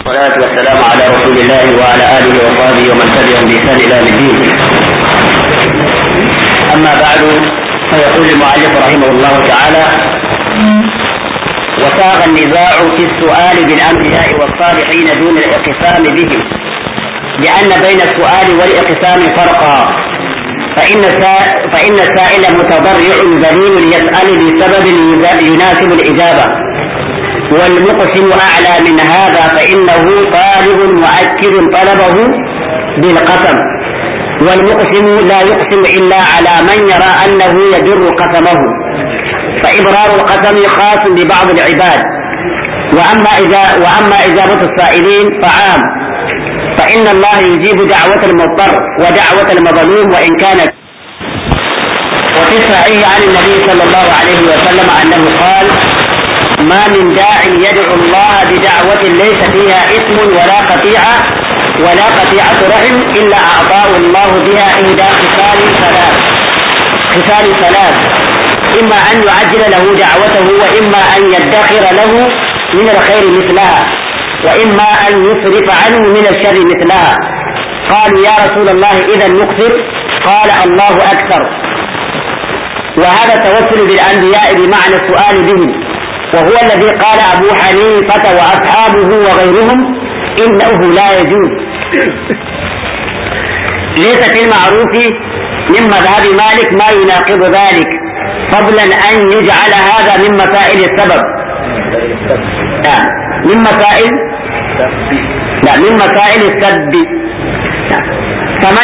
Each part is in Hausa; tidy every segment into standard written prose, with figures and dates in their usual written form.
والصلاة والسلام على رسول الله وعلى آله وصحبه ومن تبعهم بإحسان إلى يوم الدين. أما بعد، فيقول المؤلف رحمه الله تعالى: وساغ النزاع في السؤال بالأنبياء والصالحين دون الاقسام بهم، لأن بين السؤال والإقسام فرقا، فإن السائل متضرع ذليل يسأل بسبب يناسب الإجابة، والمقسم أعلى من هذا فإنه طالب مؤكد طلبه بالقسم، والمقسم لا يقسم إلا على من يرى أنه يجر قسمه، فإبرار القسم خاص ببعض العباد، وأما إجابة السائلين فعام، فإن الله يجيب دعوة المضطر ودعوة المظلوم وإن كانت. وفي الصحيح عن النبي صلى الله عليه وسلم أنه قال: ما من داع يدعو الله بدعوة ليس فيها إثم ولا قطيعة رحم إلا أعطاه الله بها إحدى خصال ثلاث: إما أن يعجل له دعوته، وإما أن يدخر له من الخير مثلها، وإما أن يصرف عنه من الشر مثلها. قالوا: يا رسول الله إذا نكثر؟ قال: الله أكثر. وهذا التوسل بالأنبياء بمعنى السؤال بهم، وهو الذي قال أبو حنيفة وأصحابه وغيرهم إنه لا يجوز. ليس في المعروف من مذهب مالك ما يناقض ذلك، فضلا أن يجعل هذا من مسائل السبب، من مسائل السب. فمن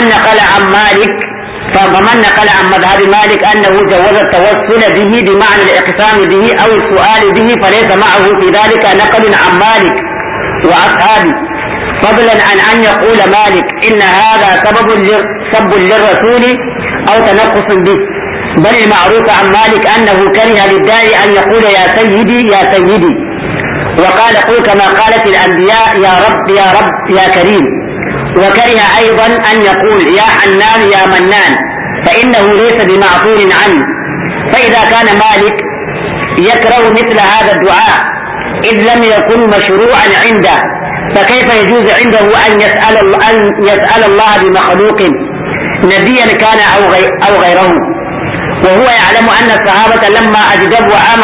نقل عن مذهب مالك أنه جوز التوسل به بمعنى الإقسام به أو السؤال به فليس معه في ذلك نقل عن مالك وأصحابه، فضلا عن أن يقول مالك إن هذا سب للرسول أو تنقص به، بل المعروف عن مالك أنه كره للداعي أن يقول يا سيدي يا سيدي، وقال قل كما قالت الأنبياء يا رب يا رب يا كريم. وكره أيضا أن يقول يا حنان يا منان، فإنه ليس بمعقول عنه. فإذا كان مالك يكره مثل هذا الدعاء إذ لم يكن مشروعا عنده، فكيف يجوز عنده أن يسأل الله بمخلوق نبيا كان أو غيره، وهو يعلم أن الصحابة لما أجدبوا عام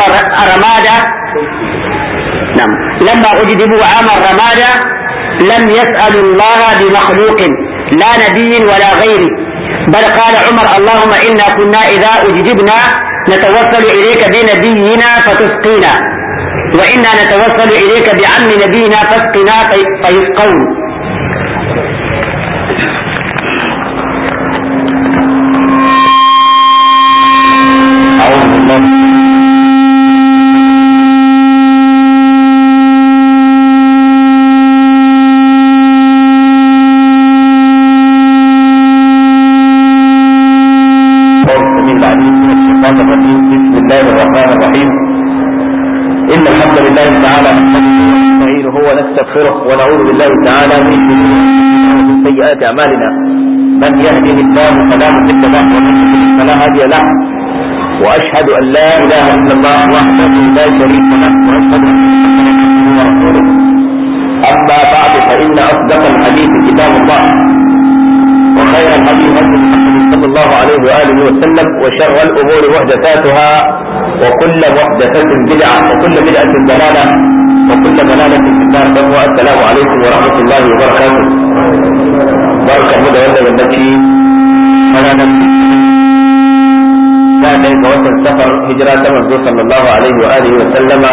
الرمادة لم يسألوا الله بمخلوق لا نبي ولا غيره، بل قال عمر: اللهم إنا كنا إذا أجدبنا نتوسل إليك بنبينا فتسقينا، وإنا نتوسل إليك بعم نبينا فاسقنا فيسقون. بسم الله الرحمن الرحيم. إن الحمد لله تعالى نستعينه ونستغفره ونعوذ بالله تعالى من سيئات أعمالنا، من يهده الله فلا مضل له ومن يضلل فلا هادي له، وأشهد أن لا إله إلا الله وحده لا شريك له، وأشهد أن محمدا عبده ورسوله. أما بعد، فإن أصدق الحديث كتاب الله، وخير الهدي هدي محمد صلى الله عليه وآله وسلم، وشر الأمور محدثاتها، وكل محدثة بدعة، وكل بدعة ضلالة، وكل ضلالة في النار. السلام عليكم ورحمة الله وبركاته. بركة مدى ولا يمشي أنا كان يتوسل السفر هجرة منذ صلى الله عليه وآله وسلم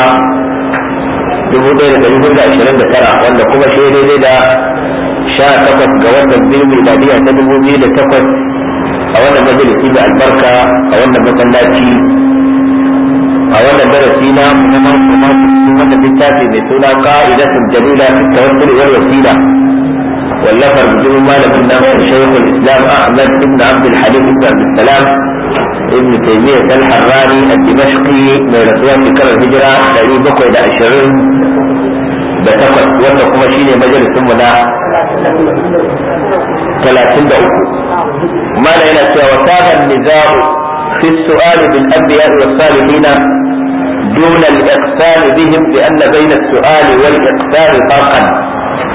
1429 wanda kuma shi ne da 18 ga watan biyu miladiya ta 2008 a wannan majalisi da albarka a wannan masallaci a wannan darasi na kuma wanda littafi mai suna qa'idatun jalila fi tawassul wal wasila wallafar bijimin malamin nan shaykhul islam ahmad ibn abd al-halim ibn abd salam ibn taymiyyah al-harrani al-dimashqi mai rasuwa shekarar hijira 728 wanda kuma shine majalisin mu na 33. mala yana cewa wasaha an-nizau fi as-su'al bil anbiya was salihin دون الإقسام بهم لأن بين السؤال والإقسام فرقا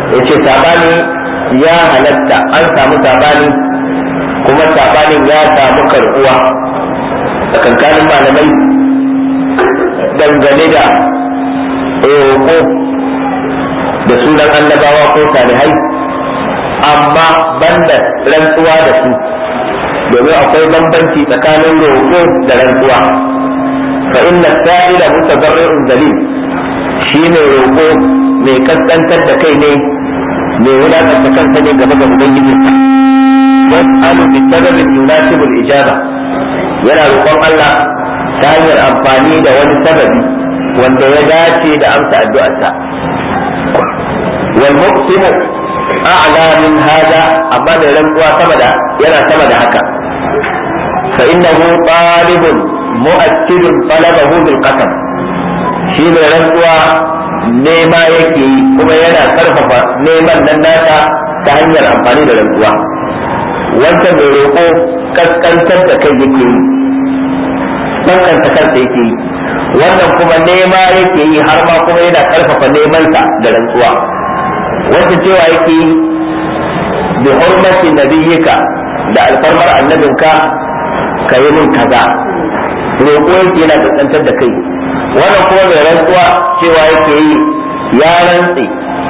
yace sabani ya halatta, an samu sabani kuma sabanin ya samu karbuwa tsakankanin malamai dangane da roƙo da sunan annabawa ko salihai, amma banda rantsuwa da su, domin akwai bambanci tsakanin roƙo da rantsuwa. fa inna sa'ila mutadarrirun dalil, shine roƙo mai kaskantar da kai ne, mai wulakanta kansa ne gaba ga ubangiji. was'alu bi sababin yunasibu al-ijaba, yana roƙon Allah ta hanyar amfani da wani sababi wanda ya dace da amsa addu'arsa. wal muqsimu a'la min hada, amma mai rantsuwa yana sama da haka. fa innahu talibun mu'akkidun talabahu bil qasam, shi mai rantsuwa nema yake yi kuma yana karfafa neman nan nasa ta hanyar amfani da rantsuwa. wanda mai roƙo kaskantar da kai yake yi, kaskanta kansa yake yi, wannan kuma nema yake yi har ma kuma yana karfafa nemansa da rantsuwa. wanda cewa yake yi bi hurmati nabiyyika, da alfarmar annabinka ka yi min kaza, roƙo yake yana kaskantar da kai. wannan kuma mai rantsuwa cewa yake yi ya rantsi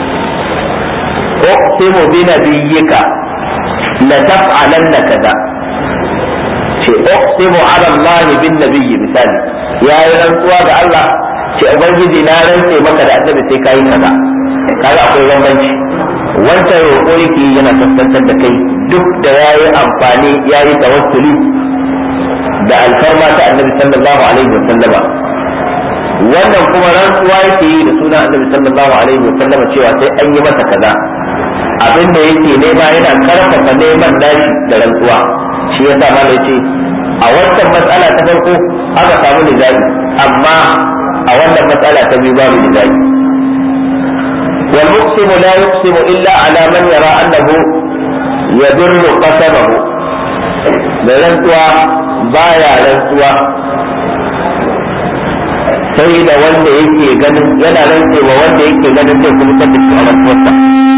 uqsimu bi nabiyyika la taf'alanna kaza, ce uqsimu ala Allah bin nabiyyi, misali ya yi rantsuwa ga Allah ce ubangiji na rantse maka da annabi sai kai kaza. kaga akwai bambanci. wancan roƙo yake yana kaskantar da kai duk da yayi amfani yayi tawassuli da alfarma ta annabi sallallahu alaihi wa sallama. wannan kuma rantsuwa yake yi da suna annabi sallallahu alaihi wa sallama cewa sai an yi masa kaza. abin da yake nema yana karfafa neman nashi da rantsuwa. shi yasa malai ce a wannan matsala ta farko aka samu nizami, amma a wannan matsala ta biyu babu nizami. wal muqsimu la yuqsimu illa ala man yara annahu yadurru qasamahu, da rantsuwa baya rantsuwa sai da wanda yake ganin yana rantsewa wanda yake ganin zai kuma da shi a rantsuwarsa.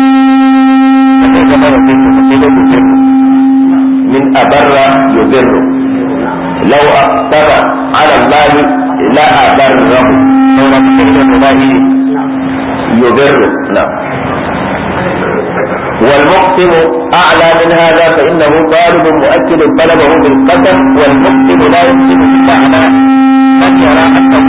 من أبر يبر، لو أقسم على الله لا أبره، لو أقسم الله يبر. لا. والمقسم أعلى من هذا فإنه طالب مؤكد طلبه بالقسم، والمقسم لا يقسم بمعنى من يرى أنه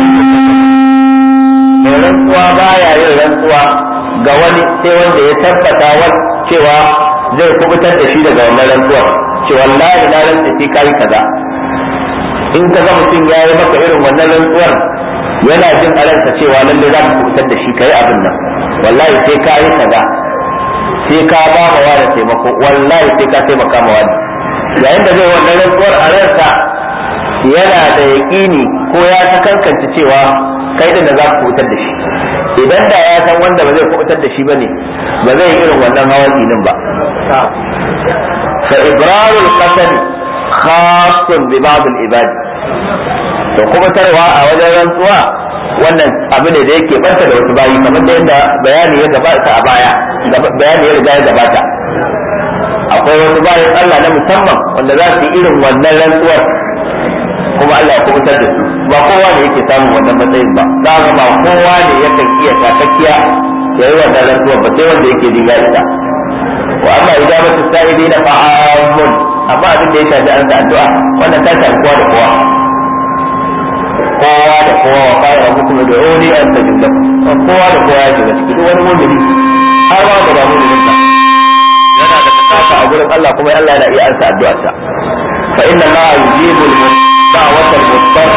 rantsuwa baya yin rantsuwa ga wani sai wanda ya tabbata cewa zai kubutar da shi daga wannan rantsuwar, ce wallahi na rantsa sai kai kaza. in ka ga mutum ya yi maka irin wannan rantsuwar yana jin a ransa cewa lalle za ka kubutar da shi kai abin nan, wallahi sai ka yi kaza, sai ka ba ma wani taimako, wallahi sai ka taimaka ma wani. yayin da zai wannan rantsuwar a ransa yana da yaƙini ko ya ta kankance cewa kai da za ku kubutar da shi. idan da ya san wanda ba zai kubutar da shi ba ne, ba zai yi irin wannan hawan dinin ba. fa ibrarul qasam khassun bi ba'd al ibad, to kuma tarwa a wajen rantsuwa wannan abu ne da yake banta da wasu bayi, kamar da yadda bayani ya gabata a baya, bayani ya riga ya gabata. akwai wasu bayan Allah na musamman wanda za su yi irin wannan rantsuwar kuma Allah ya kubutar da su. ba kowa ne yake samun wannan matsayin ba, za ga ba kowa ne yakan iya takakkiya ya yi wannan rantsuwar ba, sai wanda yake riga ita. wa amma ijabatu sa'idina fa'amun, amma abin da ya shafi an da addu'a wannan ta shafi kowa da kowa, kowa da kowa. wa qala rabbukum ud'uni astajib lakum, kowa da kowa ya shiga ciki, duk wani mu'mini har ma da ba mu'minin ba yana da bukata a gurin Allah, kuma Allah yana iya ansa addu'arsa. fa inna ma yujibu دعوة المضطر.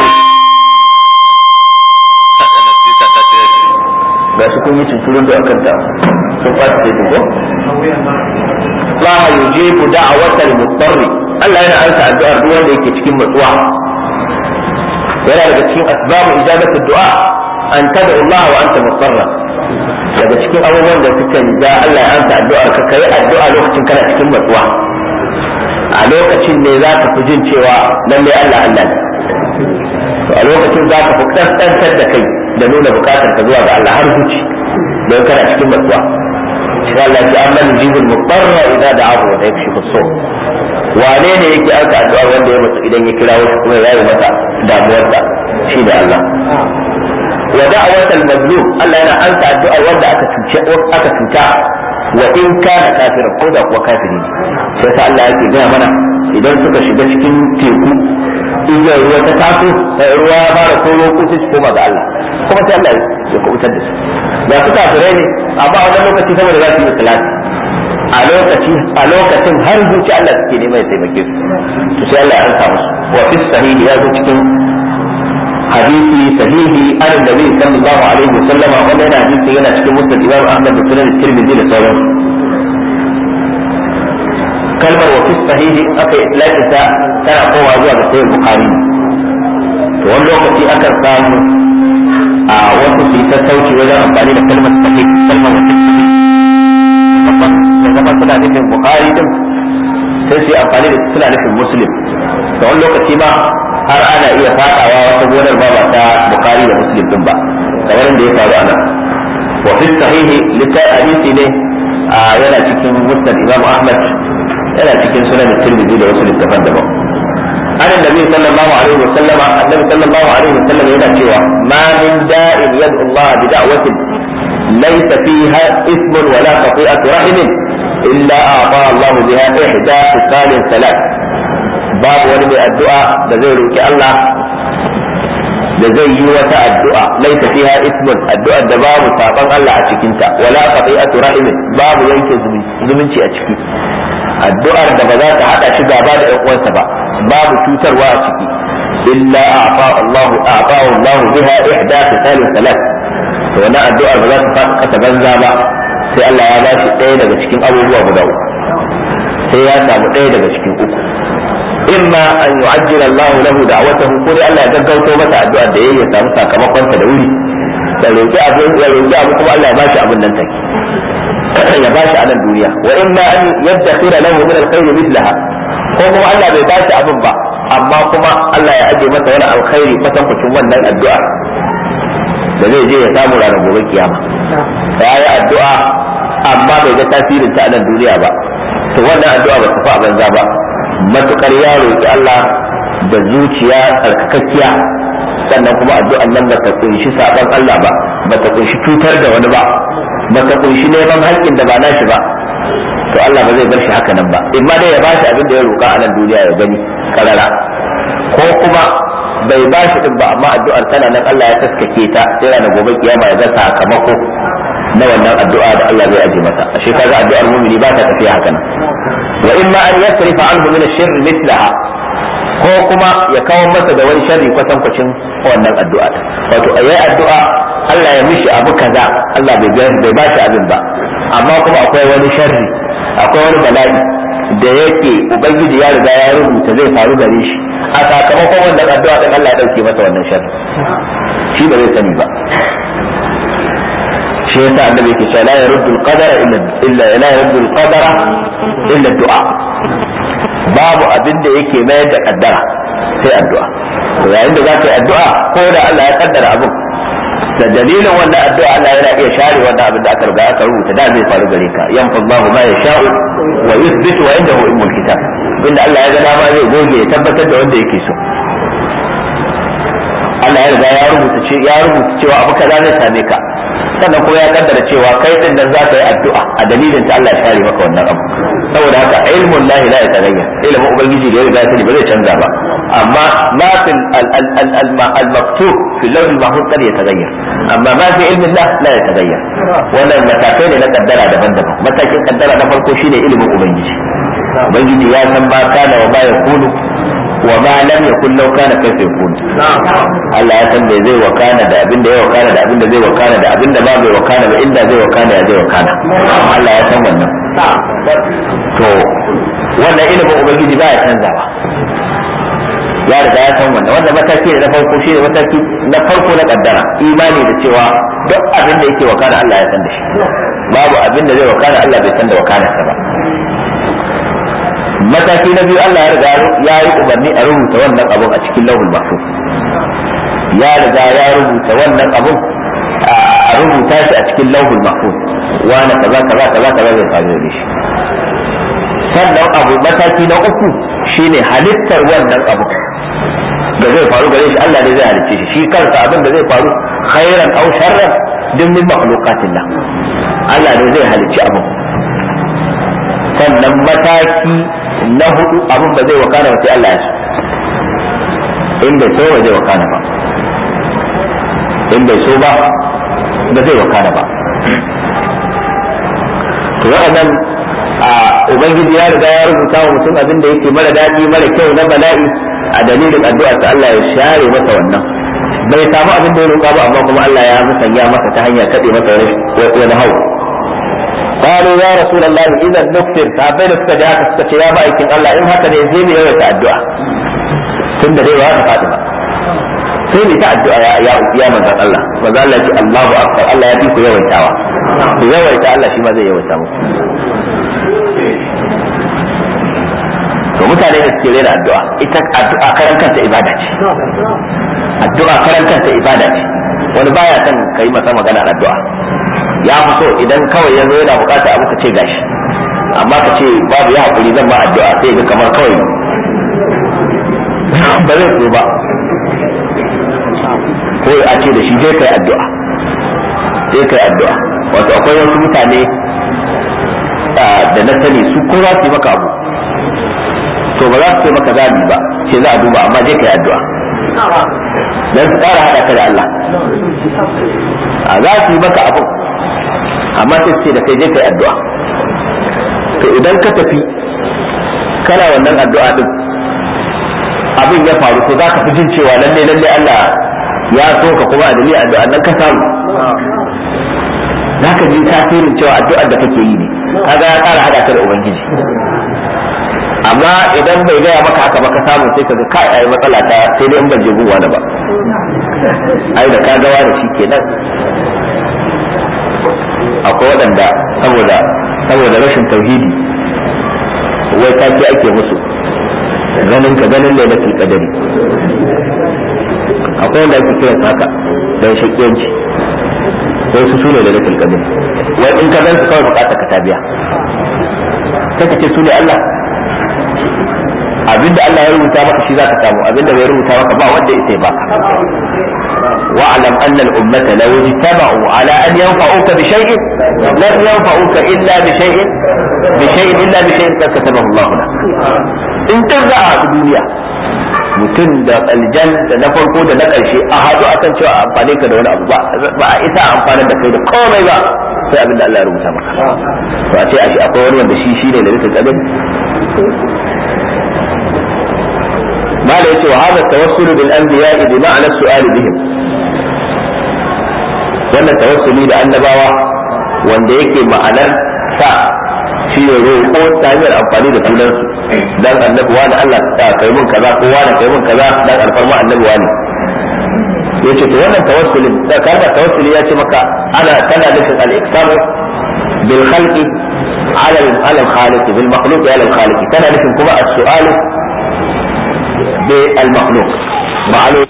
ba su kun yi tunturin da akan ta sun fara sai ko la yujibu da'watal mudarr, Allah yana ansa addu'ar duk wanda yake cikin matsuwa. yana daga cikin asbabu ijabati du'a an tad'u Allah wa anta mudarr, daga cikin abubuwan da suka ja Allah ya ansa addu'ar ka, kai addu'a lokacin kana cikin matsuwa. a lokacin ne za ka fi jin cewa lalle Allah Allah ne, a lokacin za ka fi kaskantar da kai da nuna bukatar ka zuwa ga Allah har zuci, don kana cikin matsuwa. shi Allah ya amma yujibul mudarra idza da'ahu wa yakshifu as-su' wane ne yake aka addu'a wanda ya mutu idan ya kira shi kuma ya yi masa damuwarsa shi da Allah wa da'watul mazlum Allah yana ansa addu'a wanda aka cuta wa in kana kafirin ko da kuwa kafiri ne sai ta Allah yake gaya mana idan suka shiga cikin teku igiyar ruwa ta taso ruwa ya fara koro ko sai su koma ga Allah kuma sai Allah ya kubutar da su da su kafirai ne amma a wannan lokaci saboda za su yi salati a lokacin har zuci Allah suke neman ya taimake su to sai Allah ya ansa musu wa fi sahihi ya zo cikin hadisi sahihi an nabi sallallahu alaihi wasallam wannan hadisi yana cikin musnad Imam Ahmad da Sunan Tirmidhi da sauran kalmar wa fi sahihi aka itlaqi ta tana kowa zuwa ga sahih Bukhari to wani lokaci akan samu a wasu su ta sauki wajen amfani da kalmar sahih kalmar wa fi sahihi da zama suna nufin Bukhari din sai su yi amfani da suna nufin Muslim to wani lokaci ma har ana iya fadawa wata gonar ba ta Bukhari da Muslim din ba kamar da ya faru a nan wa fi sahihi hadisi ne yana cikin musnad Imam Ahmad yana cikin sunan Tirmidhi da wasu littafan daban an annabi sallallahu alaihi wasallam annabi sallallahu alaihi wasallam yana cewa ma min da'in yad'u Allah bi da'watin laysa fiha ismun wala qati'atu rahim illa a'ta Allah biha ihda fisalin salat babu wani mai addu'a da zai roki Allah da zai yi wata addu'a laisa fiha ismun addu'ar da babu saban Allah a cikin ta wala qati'atu rahim babu yanke zumunci a ciki addu'ar da ba za ta hada shi gaba da ƴan uwansa ba babu cutarwa a ciki illa a'ta Allah biha ihda fisalin salat to wannan addu'ar ba za ta kasa banza ba sai Allah ya ba shi ɗaya daga cikin abubuwa guda uku sai ya samu ɗaya daga cikin uku imma an yu'ajjila Allah lahu da'watahu ko dai Allah ya gaggauto masa addu'ar da yayi ya samu sakamakon ta da wuri da roki abu kuma Allah ya ba shi abin nan take ya ba shi a nan duniya wa imma an yaddakhira lahu min al-khayr mithlaha ko kuma Allah bai ba shi abin ba amma kuma Allah ya aje masa wani alkhairi kwatankwacin wannan addu'a da zai je ya samu ranar gobe kiyama ya yi addu'a amma bai ga tasirin ta a nan duniya ba to wannan addu'a ba ta fa banza ba matukar ya roki Allah da zuciya tsarkakakkiya sannan kuma addu'an nan ba ta kunshi saban Allah ba ta kunshi cutar da wani ba ta kunshi neman haƙƙin da ba nashi ba to Allah ba zai bar shi haka nan ba imma dai ya bashi abin da ya roka a nan duniya ya gani karara ko kuma bai bashi din ba amma addu'ar tana nan Allah ya taskake ta sai ranar gobe kiyama ya ga sakamako na wannan addu'a da Allah zai aje masa ashe kaga addu'ar mu'mini ba ta tafiya haka nan wa imma an yasrifa anhu min ash-sharr mithlaha ko kuma ya kawo masa da wani sharri kwatankwacin wannan addu'a wato ayi addu'a Allah ya mishi abu kaza Allah bai ba shi abin ba amma kuma akwai wani sharri akwai wani bala'i da yake ubangiji ya riga ya rubuta zai faru gare shi a sakamakon wannan addu'a din Allah ya dauke masa wannan sharri shi ba zai sani ba shi yasa annabi yake cewa la yaruddu al-qadara illa du'a babu abin da yake mayar da kaddara sai addu'a to yayin da zaka yi addu'a ko da Allah ya kaddara abin da dalilin wannan addu'a Allah yana iya share wannan abin da aka riga aka rubuta da zai faru gare ka yanfa Allahu ma yasha'u wa yuthbitu wa indahu ummul kitab inda Allah ya ga dama zai goge ya tabbatar da wanda yake so Allah ya riga ya rubuta cewa abu kaza zai same ka sannan kuma ya kaddara cewa kai din nan za ka yi addu'a a dalilin ta Allah ya share maka wannan abu saboda haka ilmun lahi la yataghayyar ilmin ubangiji da ya riga sani ba zai canza ba amma ma fil al-maktub fil lawh al-mahfuz kad yataghayyar amma ma fi ilmin Allah la yataghayyar wannan matakai ne na kaddara daban-daban matakin kaddara na farko shine ilmin ubangiji ya san ba kana wa ba yakunu wa ma lam yakun law kana kayfa yakun Allah ya san bai zai wakana da abin da ya wakana da abin da zai wakana da abin da ba bai wakana ba inda zai wakana ya zai wakana Allah ya san wannan to wannan ilimin ubangiji ba ya canzawa ya riga ya san wannan mataki ne na farko shi ne mataki na farko na kaddara imani da cewa duk abin da yake wakana Allah ya san da shi babu abin da zai wakana Allah bai san da wakana ba mataki na biyu Allah ya riga ya yi umarni a rubuta wannan abun a cikin lauhul mahfuz ya riga ya rubuta wannan abun a rubuta shi a cikin lauhul mahfuz wani kaza kaza kaza kaza zai faru da shi. Sannan abu mataki na uku shine halittar wannan abu da zai faru gare shi, Allah ne zai halicce shi kansa abin da zai faru khairan aw sharran din min makhluqatillah, Allah ne zai halicci abu. Sannan mataki na hudu abin ba zai wakana ba sai Allah ya so, in bai so ba zai wakana ba, in bai so ba ba zai wakana ba. To waɗannan ubangiji ya riga ya rubuta wa mutum abin da yake mara daɗi mara kyau na bala'i a dalilin addu'a ta Allah ya share masa wannan. Bai samu abin da ya roƙa ba, amma kuma Allah ya musanya masa ta hanyar kaɗe masa wani hau. قالوا يا رسول الله إذا نكثر فأبين استجاك استجاك يا مأيكين الله إن هكذا يزيني يوم الدعاء ثم دليل هذا فاتمة ثم الدعاء يا من ذات الله فقال لك الله أكبر الله يبيك يوم الدعاء يوم الدعاء شيء ماذا يوم الدعاء. mutane da suke rera addu'a, ita addu'a karan kanta ibada ce, addu'a karan kanta ibada ce. Wani baya son kai masa magana addu'a, ya fi so idan kawai yanzu yana bukata abu ka ce gashi, amma ka ce babu ya hakuri zan ba addu'a sai ga kamar kawai ba zai so ba, ko a ce da shi je kai addu'a, je kai addu'a. Wato akwai wasu mutane da na sani su ko za su yi maka abu to ba za su ce maka zabi ba, ce za a duba amma je kai addu'a dan su ƙara haɗa ka da Allah. A za su yi maka abu amma sai su ce da kai je kai addu'a. To idan ka tafi kana wannan addu'a din abin ya faru, to za ka fi jin cewa lalle Allah ya so ka kuma a dalilin addu'a nan ka samu, za ka ji tasirin cewa addu'ar da kake yi ne, kaga ya ƙara haɗa ka da Ubangiji. Amma idan bai gaya maka haka ba ka samu sai ka ga kai ai matsala ta sai dai in ban je gun wani ba, ai da ka ga wani shi kenan. Akwai waɗanda saboda rashin tauhidi wai take ake musu ganin lailatul qadari. Akwai wanda ake kiran haka dan shakiyanci, sai su sune lailatul qadari. Wai in ka gansu kawai bukata ka tabiya, sai ka ce su ne Allah. Abinda Allah ya rubuta maka shi zaka samu, abinda bai rubuta maka ba wanda yake baka. wa'lam anna al-ummata law ijtama'u ala an yanfa'uka bi shay'in lam yanfa'uka illa bi shay'in illa bi shay'in katabahu Allah lak. In tarza a duniya mutum da aljan da na farko da na karshe a hadu akan cewa amfane ka da wani abu ba a isa amfanar da kai da komai ba sai abinda Allah ya rubuta maka. To a ce akwai wani wanda shi ne da rika kadin. ما لا يتوى هذا التوسل بالأنبياء بمعنى السؤال بهم. وأن التوسل لأنباوة وأن يكي معنى shi ne roƙo ta hanyar amfani da sunansu dan annabi wani Allah ta kai mun kaza ko wani kai mun kaza dan alfarma annabi wani. Yace to wannan tawassulin da kalmar tawassuli ya ce maka ana tana nufin al-iqsamu bil khalqi ala al-khaliq bil makhluq ala al-khaliq, tana nufin kuma as-su'alu بالمخلوق معلوم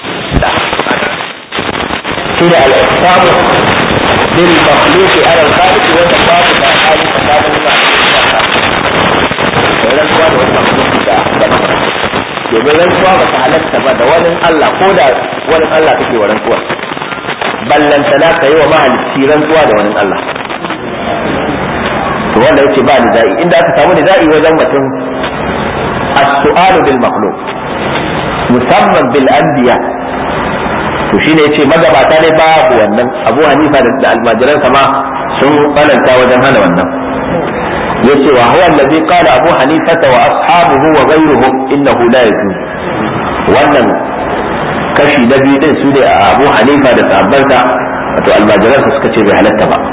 كده الإقسام بالمخلوق على الخالق والتفاوت بين الخالق domin rantsuwa ba ta halatta ba da wani Allah ko da wani Allah kake wa rantsuwa, ballantana ka yi wa mahalicci rantsuwa da wani Allah. To wanda yake ba nizai, inda aka samu nizai wajen mutum as-su'alu bil makhluq musamman bil anbiya, to shine yace magabata ne babu wannan. Abu Hanifa da almajiran sama sun balanta wajen hana wannan. yace wa huwa alladhi qala Abu Hanifa wa ashabuhu wa ghayruhum innahu la yajuz. wannan kashi na biyu din su ne Abu Hanifa da sahabbansa wato almajiran suka ce bai halatta ba.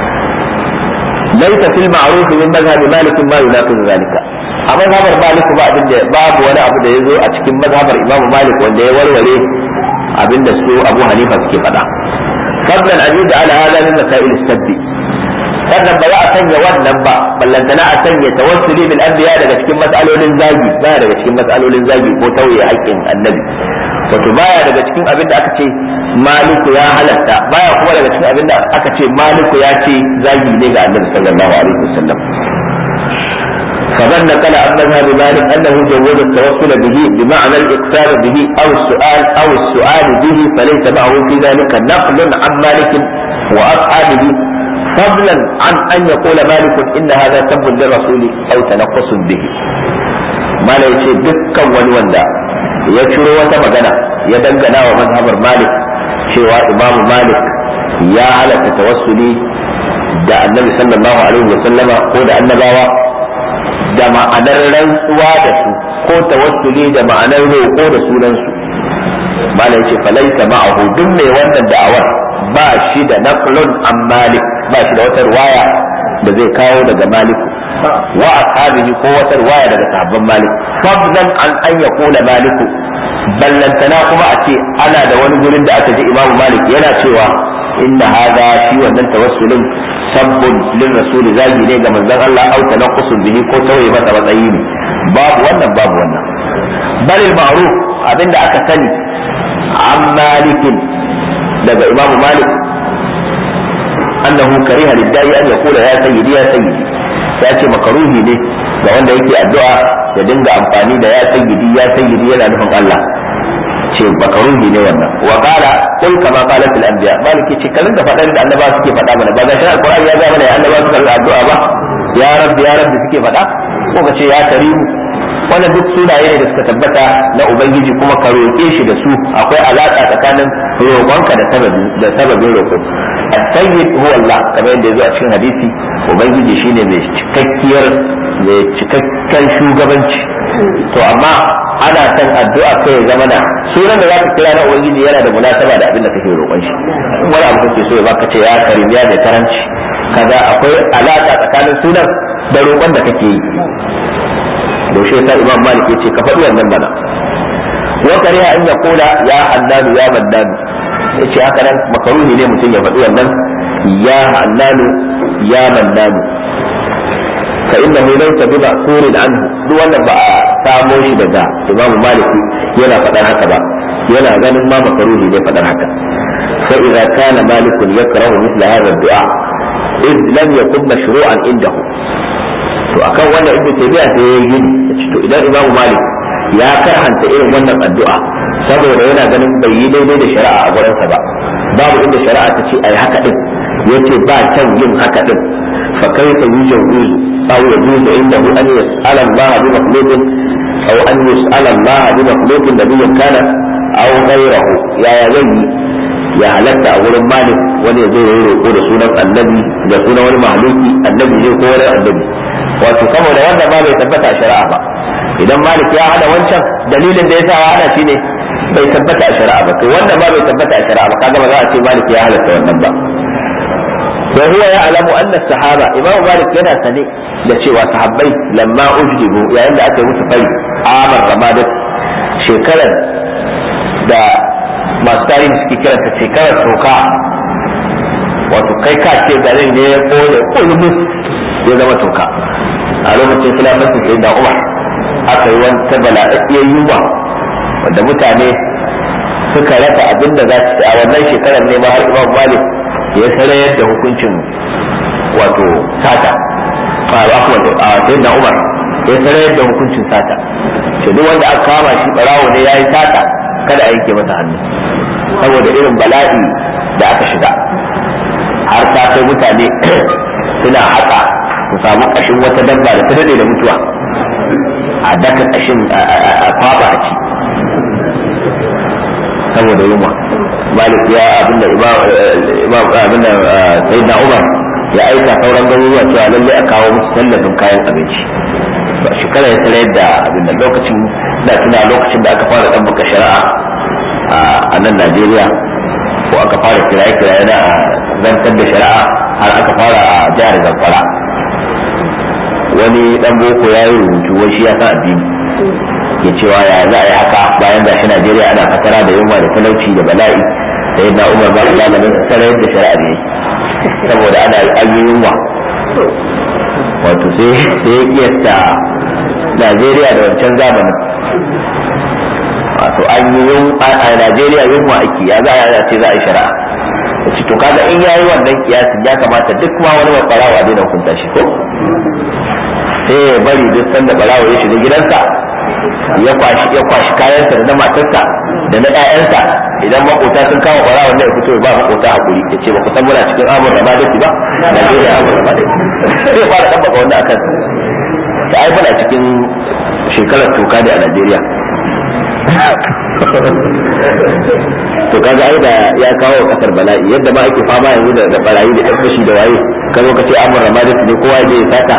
laysa fil ma'ruf min madhhab Malik ma yunaqidu zalika. a mazhabar Malik ba abin da babu wani abu da yazo a cikin mazhabar Imam Malik wanda ya warware abin da su Abu Hanifa suke faɗa. fadlan an yuj'ala hada min masail as-sabbi, sannan ba za a sanya wannan ba ballantana a sanya tawassuli bil anbiya daga cikin mas'alolin zagi, ba daga cikin mas'alolin zagi ko tauye haƙƙin annabi wato baya daga cikin abin da aka ce maliku ya halatta, baya kuma daga cikin abin da aka ce maliku ya ce zagi ne ga annabi sallallahu alaihi wasallam. فمن نقل عن مذهب مالك انه جوز التوسل به بمعنى الاقسام به او السؤال به فليس معه في ذلك نقل عن مالك واصحابه، فضلا عن ان يقول مالك ان هذا سب للرسول او تنقص به. ما لا يشي دكا ونوندا يشرو وتمغنا يدنغنا ومذهب مالك شوى امام مالك يا على التوسلي da annabi sallallahu alaihi wa sallama ko da annabawa da ma'anar rantsuwa da su ko tawassuli da ma'anar roƙo da sunansu. malai ce falaita ma'ahu duk mai wannan da'awar ba shi da naqlun an malik, ba shi da wata riwaya da zai kawo daga maliku wa ashabihi ko wata riwaya daga sahabban malik, fadlan an yaqula maliku, ballantana kuma a ce ana da wani gurin da aka ji imamu malik yana cewa inna hada shi wannan tawassulin sabbun lin rasuli zagi ne ga manzon Allah au tanaqqusun bihi ko tauye masa matsayi ne. babu wannan balil ma'ruf abinda aka sani an malikin daga imam malik annahu kariha lidda'i an yaqula ya sayyidi ya sayyidi, ya ce makaruhi ne ga wanda yake addu'a ya dinga amfani da ya sayyidi yana nufin Allah, ce makaruhi ne wannan. wa qala qul kama qalat al anbiya, maliki ce kallon da fadan da annaba suke fada mana, ba ga shi alqur'ani ya ga mana ya annaba suka addu'a ba, ya rabbi suke fada, ko ka ce ya karimu, wannan duk sunaye ne da suka tabbata na ubangiji kuma ka roƙe shi da su, akwai alaka tsakanin roƙonka da sababin roƙo. as-sayyid huwa Allah, kamar yadda yazo a cikin hadisi ubangiji shine mai cikakken shugabanci. to amma ana san addu'a kai zama na sunan da zaka kira na ubangiji yana da munasaba da abin da kake roƙon shi. wani abu kake so ya baka ce ya karim ya mai karanci, kaza akwai alaka tsakanin sunan da roƙon da kake yi. yaushe ta imam malik yace ka faɗi wannan bana. wa kariya an yaqula ya hannanu ya mannanu, yace haka nan makaruhi ne mutum ya faɗi wannan ya hannanu ya mannanu, fa innahu laysa bi ma'surin anhu, duk wannan ba a samo shi daga imam malik yana faɗan haka ba, yana ganin ma makaruhi ne faɗan haka. fa idza kana malik yakrahu mithla hadha ad-du'a id lam yakun mashru'an indahu, to akan wannan ibnu tabi'a sai ya yi to idan imamu malik ya karhanta irin wannan addu'a saboda yana ganin bai yi daidai da shari'a a gurinsa ba, babu inda shari'a ta ce ai haka din, yace ba kyan yin haka din, fa kaifa yujuzu aw yajuzu indahu an yas'ala Allah bi makhluqin aw an yas'ala Allah bi makhluqin nabiyyan kana aw ghayrahu, ya ya halatta a wurin malik wani ya zo ya roƙo da sunan annabi da sunan wani mahaluki, annabi ne ko wani annabi, wato saboda wanda ba bai tabbata a shari'a ba. idan malik ya hada wancan dalilin da ya sa hada shi ne bai tabbata a shari'a ba, to wanda ba bai tabbata a shari'a ba kaga ba za a ce malik ya halatta wannan ba. wa huwa ya'lamu anna as-sahaba, imamu malik yana sane da cewa sahabbai lamma ujdibu yayin da aka yi musu fari amar ramadat, shekarar da masu tarihi suke kiranta shekarar toka, wato kai ka ce garin ne ya kone ulmus ya zama toka. a lokacin khilafatin sayyidina Umar aka yi wata bala'ayyar yunwa wanda mutane suka rasa abin da za su ci. a wannan shekarar ne ma har Imam Malik ya sarayar da hukuncin wato sata, a sayyidina Umar ya sarayar da hukuncin sata, to duk wanda aka kama shi barawo ne yayi sata kada a yanke masa hannu, saboda irin bala'i da aka shiga. har ta kai mutane suna haka su samu kashin wata dabba da ta dade da mutuwa a daka kashin a kwaba a ci saboda yunwa. malik ya abinda imam abinda sayyidina Umar ya aika sauran garuruwa cewa lalle a kawo musu tallafin kayan abinci. shekara ya tare da abinda lokacin da tuna lokacin da aka fara ɗabbaka shari'a a nan Najeriya, ko aka fara kiraye-kiraye na zantar da shari'a har aka fara a jihar Zamfara. wani dan boko ya yi rubutu wai shi ya san addini, ya cewa ya za a yi haka bayan da shi Najeriya ana fatara da yunwa da talauci da bala'i, da yadda Umar ba Allah na tattara yadda shari'a ne saboda ana yi yunwa. wato sai ya kiyasta Najeriya da wancan zamanin wato an yi a Najeriya yunwa ake ya za a ce za a yi shari'a to kaga in yayi wannan kiyasin ya kamata duk ma wani barawa a daina hukunta shi ko sai ya bari duk sanda barawa ya shiga gidansa ya kwashi kayansa da na matarsa da na ƴaƴansa idan makota sun kama barawa ne ya fito ba makota hakuri ya ce ba ku san muna cikin amur ramadati ba Najeriya amur ramadati sai fara tabbata wanda akan ta ai fara cikin shekarar toka da a Najeriya to kaga ai da ya kawo kasar bala'i yadda ma ake fama yanzu da barayi da ɗan fashi da waye ka zo ka ce amur ramadati ne kowa ya je ya sata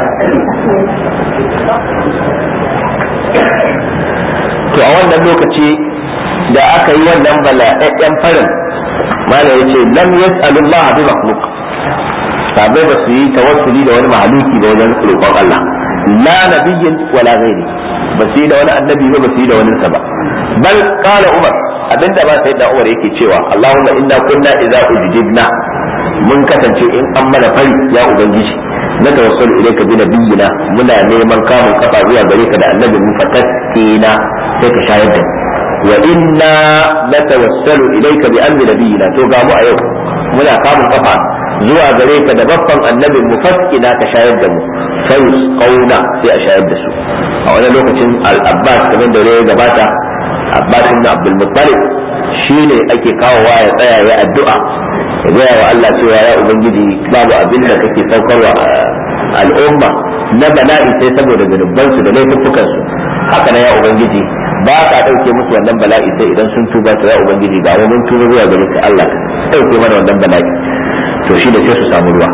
to a wannan lokaci da aka yi wannan bala'ayyan farin mala yace lam yas'alullah bi makhluq sabai ba su yi tawassuli da wani mahaluki ba wajen roƙon Allah la nabiyyin wala ghairi ba su yi da wani annabi ba su yi da wani sa ba bal qala umar abinda ba sai da umar yake cewa Allahumma inna kunna idza ujibna mun kasance in an mana fari ya ubangiji na tawassul ilayka bi nabiyyina muna neman kamun kafa zuwa gare ka da annabi mun fataskina sai ka shayar da wa inna natawassalu ilayka bi amri nabiyyina to ga mu a yau muna kamun kafa zuwa gare ka da babban annabin mu faskina ka shayar da mu sai kauna sai a shayar da su a wani lokacin al-abbas kamar da ya gabata abbas ibn abdul muttalib shine ake kawowa ya tsaya ya addu'a ya gaya wa Allah cewa ya ubangiji babu abin da kake saukarwa al'umma na bala'i sai saboda zunuban su da laifukan su haka na ya ubangiji ba ka dauke musu wannan bala'i sai idan sun tuba to ya ubangiji ga mun tuba zuwa gare ka Allah ka dauke mana wannan bala'i to shi da sai su samu ruwa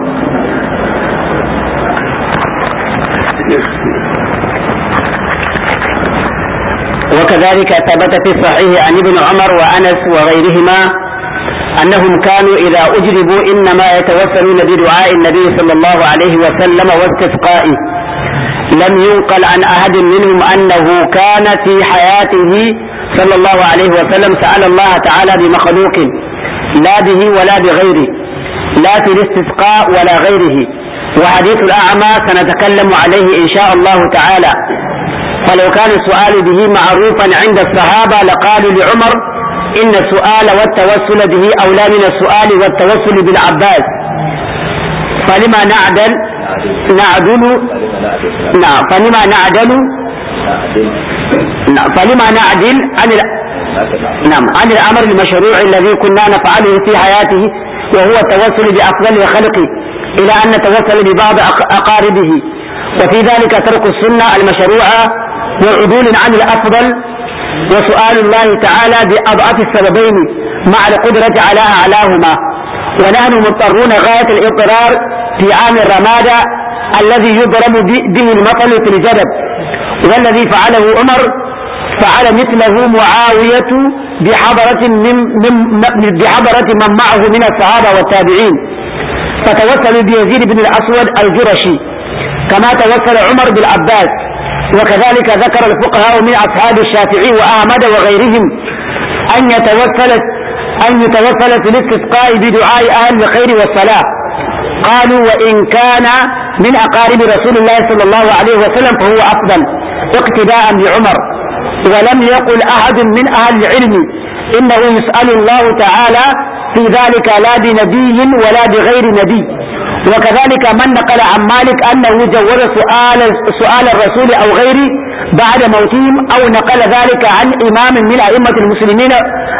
وكذلك ثبت في الصحيح عن ابن عمر وأنس وغيرهما أنهم كانوا إذا أجربوا إنما يتوسلون بدعاء النبي صلى الله عليه وسلم واستسقائه لم ينقل عن أحد منهم أنه كان في حياته صلى الله عليه وسلم سأل الله تعالى بمخلوق لا به ولا بغيره لا في الاستسقاء ولا غيره وحديث الأعمى سنتكلم عليه إن شاء الله تعالى فلو كان السؤال به معروفا عند الصحابة لقالوا لعمر إن السؤال والتوسل به أولى من السؤال والتوسل بالعباس فلما نعدل عن الأمر المشروع الذي كنا نفعله في حياته وهو التوسل بأفضل الخلق إلى أن نتوسل ببعض أقاربه وفي ذلك ترك السنة المشروعة وعدول عن الأفضل وسؤال الله تعالى بأضعف السببين مع القدرة على أعلاهما ونحن مضطرون غاية الاضطرار في عام الرمادة الذي يضرب به المطل في الجدب والذي فعله عمر فعل مثله معاوية بحضرة من معه من الصحابة والتابعين فتوسلوا بيزيد بن الأسود الجرشي كما توسل عمر بالعباس وكذلك ذكر الفقهاء من أصحاب الشافعي وأحمد وغيرهم أن يتوسل في الاستسقاء بدعاء أهل الخير والصلاة قالوا وإن كان من أقارب رسول الله صلى الله عليه وسلم فهو أفضل اقتداء بعمر ولم يقل أحد من أهل العلم إنه يسأل الله تعالى في ذلك لا بنبي ولا بغير نبي وكذلك من نقل عن مالك أنه جوز سؤال الرسول أو غيره بعد موتهم أو نقل ذلك عن إمام من أئمة المسلمين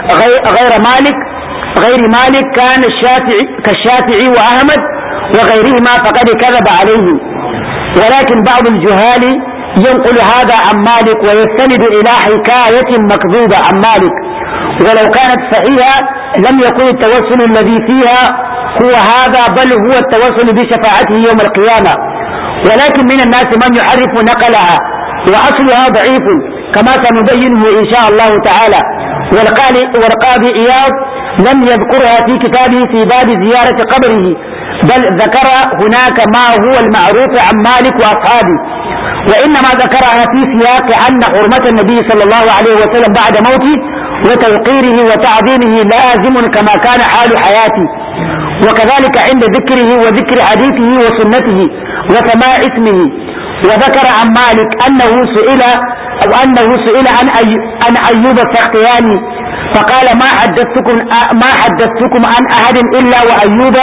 غير مالك كان كالشافعي وأحمد وغيرهما فقد كذب عليهم ولكن بعض الجهال ينقل هذا عن مالك ويستند إلى حكاية مكذوبة عن مالك ولو كانت صحيحة لم يكن التوسل الذي فيها هو هذا بل هو التوسل بشفاعته يوم القيامة ولكن من الناس من يعرف نقلها وأصلها ضعيف كما سنبينه إن شاء الله تعالى والقاضي إياض لم يذكرها في كتابه في باب زيارة قبره بل ذكر هناك ما هو المعروف عن مالك وأصحابه وإنما ذكرها في سياق أن حرمة النبي صلى الله عليه وسلم بعد موته وتوقيره وتعظيمه لازم كما كان حال حياته وكذلك عند ذكره وذكر حديثه وسنته وسماع اسمه وذكر عن مالك أنه سئل أنه سئل عن أيوب السختياني فقال ما حدثتكم عن أحد إلا وأيوب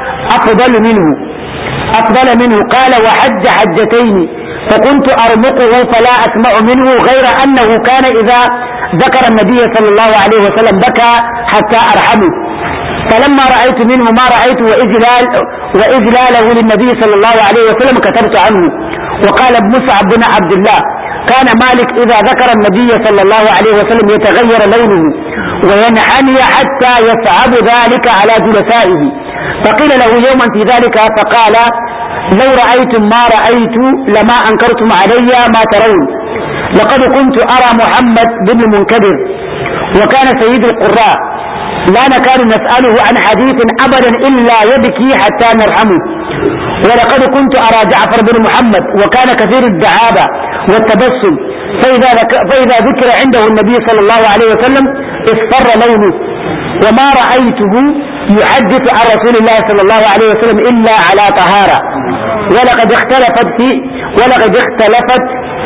أفضل منه قال وحج حجتين فكنت أرمقه فلا أسمع منه غير أنه كان إذا ذكر النبي صلى الله عليه وسلم بكى حتى أرحمه فلما رأيت منه ما رأيت وإذلاله للنبي صلى الله عليه وسلم كتبت عنه. وقال مصعب بن عبد الله كان مالك إذا ذكر النبي صلى الله عليه وسلم يتغير لونه وينحني حتى يصعب ذلك على جلسائه فقيل له يوما في ذلك فقال لو رأيتم ما رأيت لما أنكرتم علي ما ترون لقد كنت أرى محمد بن المنكدر وكان سيد القراء لا نكاد نسأله عن حديث أبدا إلا يبكي حتى نرحمه ولقد كنت أرى جعفر بن محمد وكان كثير الدعابة والتبسم فإذا ذكر عنده النبي صلى الله عليه وسلم اصفر لونه وما رأيته يحدث عن رسول الله صلى الله عليه وسلم إلا على طهارة ولقد اختلفت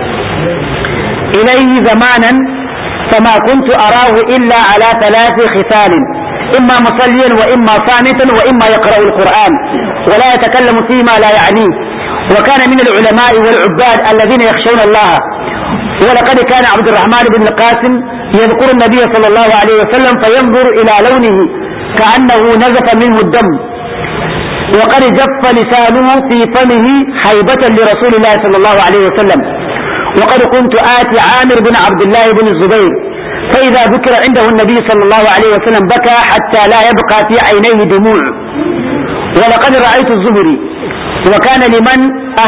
إليه زمانا فما كنت أراه إلا على 3 خصال إما مصليا وإما صامتا وإما يقرأ القرآن ولا يتكلم فيما لا يعنيه وكان من العلماء والعباد الذين يخشون الله. ولقد كان عبد الرحمن بن القاسم يذكر النبي صلى الله عليه وسلم فينظر إلى لونه كأنه نزف منه الدم وقد جف لسانه في فمه هيبة لرسول الله صلى الله عليه وسلم. وقد كنت آتي عامر بن عبد الله بن الزبير فإذا ذكر عنده النبي صلى الله عليه وسلم بكى حتى لا يبقى في عينيه دموع. ولقد رأيت الزهري وكان لمن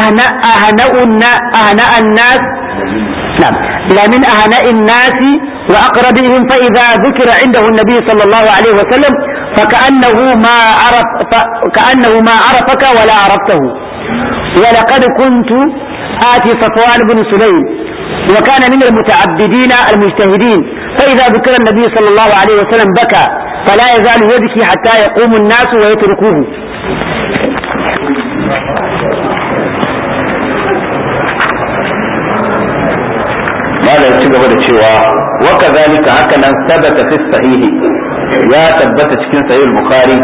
أهنأ الناس لمن أهنأ الناس وأقربهم فإذا ذكر عنده النبي صلى الله عليه وسلم كأنه ما عرفك ولا عرفته. ولقد كنت آتي صفوان بن سليم وكان من المتعبدين المجتهدين فإذا ذكر النبي صلى الله عليه وسلم بكى فلا يزال يبكي حتى يقوم الناس ويتركوه. ماذا يتبع هذا الشيء وكذلك هكذا ثبت في الصحيح يا ثبت في صحيح البخاري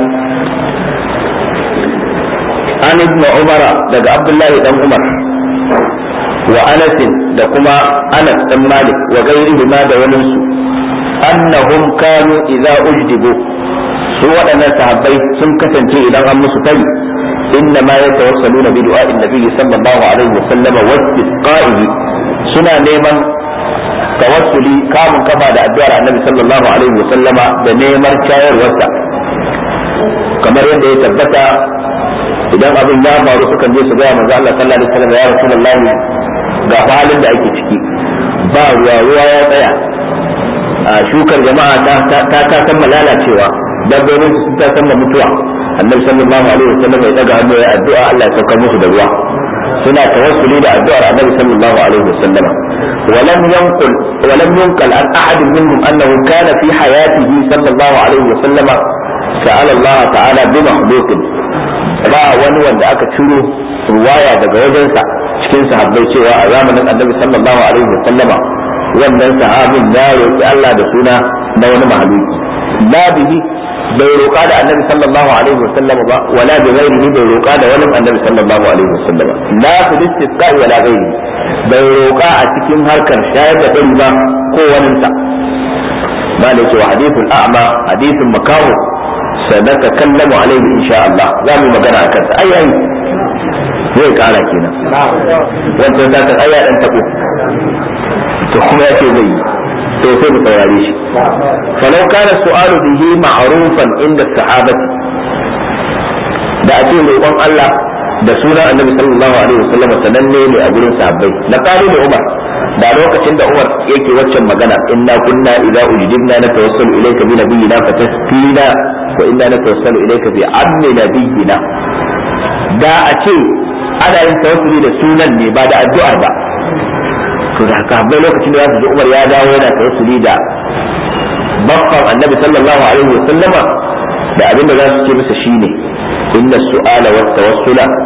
عن ابن عمر لدى عبد الله بن عمر وأنس لكما أنس بن مالك وغيرهما دونس أنهم كانوا إذا أجدبوا سوى أن الصحابي سنكسن إلى أم سفي إنما يتوصلون بدعاء النبي صلى الله عليه وسلم واستسقائه سنة نيما توصلي كامل كما دا أدوار النبي صلى الله عليه وسلم بنيما شاير وسع كما يندى يتبت idan abin ya faru sukan je su gaya manzo Allah sallallahu alaihi wasallam ya rasulullahi ga halin da ake ciki ba ruwa ya tsaya a shukar jama'a ta san lalacewa dabbobin su ta san mutuwa annabi sallallahu alaihi wasallam ya daga hannu ya addu'a Allah ya saukar musu da ruwa suna tawassuli da addu'ar annabi sallallahu alaihi wasallam ولم ينقل عن أحد منهم أنه كان في حياته صلى الله عليه وسلم سأل الله تعالى بمخلوق ba wani wanda aka ciro ruwaya daga wajensa cikin sahabbai cewa a zamanin annabi sallallahu alaihi wa sallama wannan sahabin ya roki Allah da suna na wani mahaluki la bihi bai roka da annabi sallallahu alaihi wa sallama ba wala bi ghairihi bai roka da wani annabi sallallahu alaihi wa sallama la fi istisqa wala ghairihi bai roka a cikin harkar shayar da dani ba ko wani sa malaka wa hadithul a'ma hadithul makawu سنتكلم عليه إن شاء الله لا من مجانا كذا أي زي قال كنا وانت ذات أي أن تقول تخماتي زي توصيب طواليش فلو كان السؤال به معروفا عند الصحابة da ake roƙon Allah da sunan annabi sallallahu alaihi wasallam sananne ne a gurin sahabbai na qalu da Umar da lokacin da Umar yake waccan magana inna kunna idza ujibna natawassalu ilayka bi nabiyyina fatasqina wa inna natawassalu ilayka bi ammi nabiyyina da a ce ana yin tawassuli da sunan ne ba da addu'ar ba to da sahabbai lokacin da za su ji Umar ya dawo yana tawassuli da baffan annabi sallallahu alaihi wasallama da abin da za su ce masa shine inna su'ala wat tawassula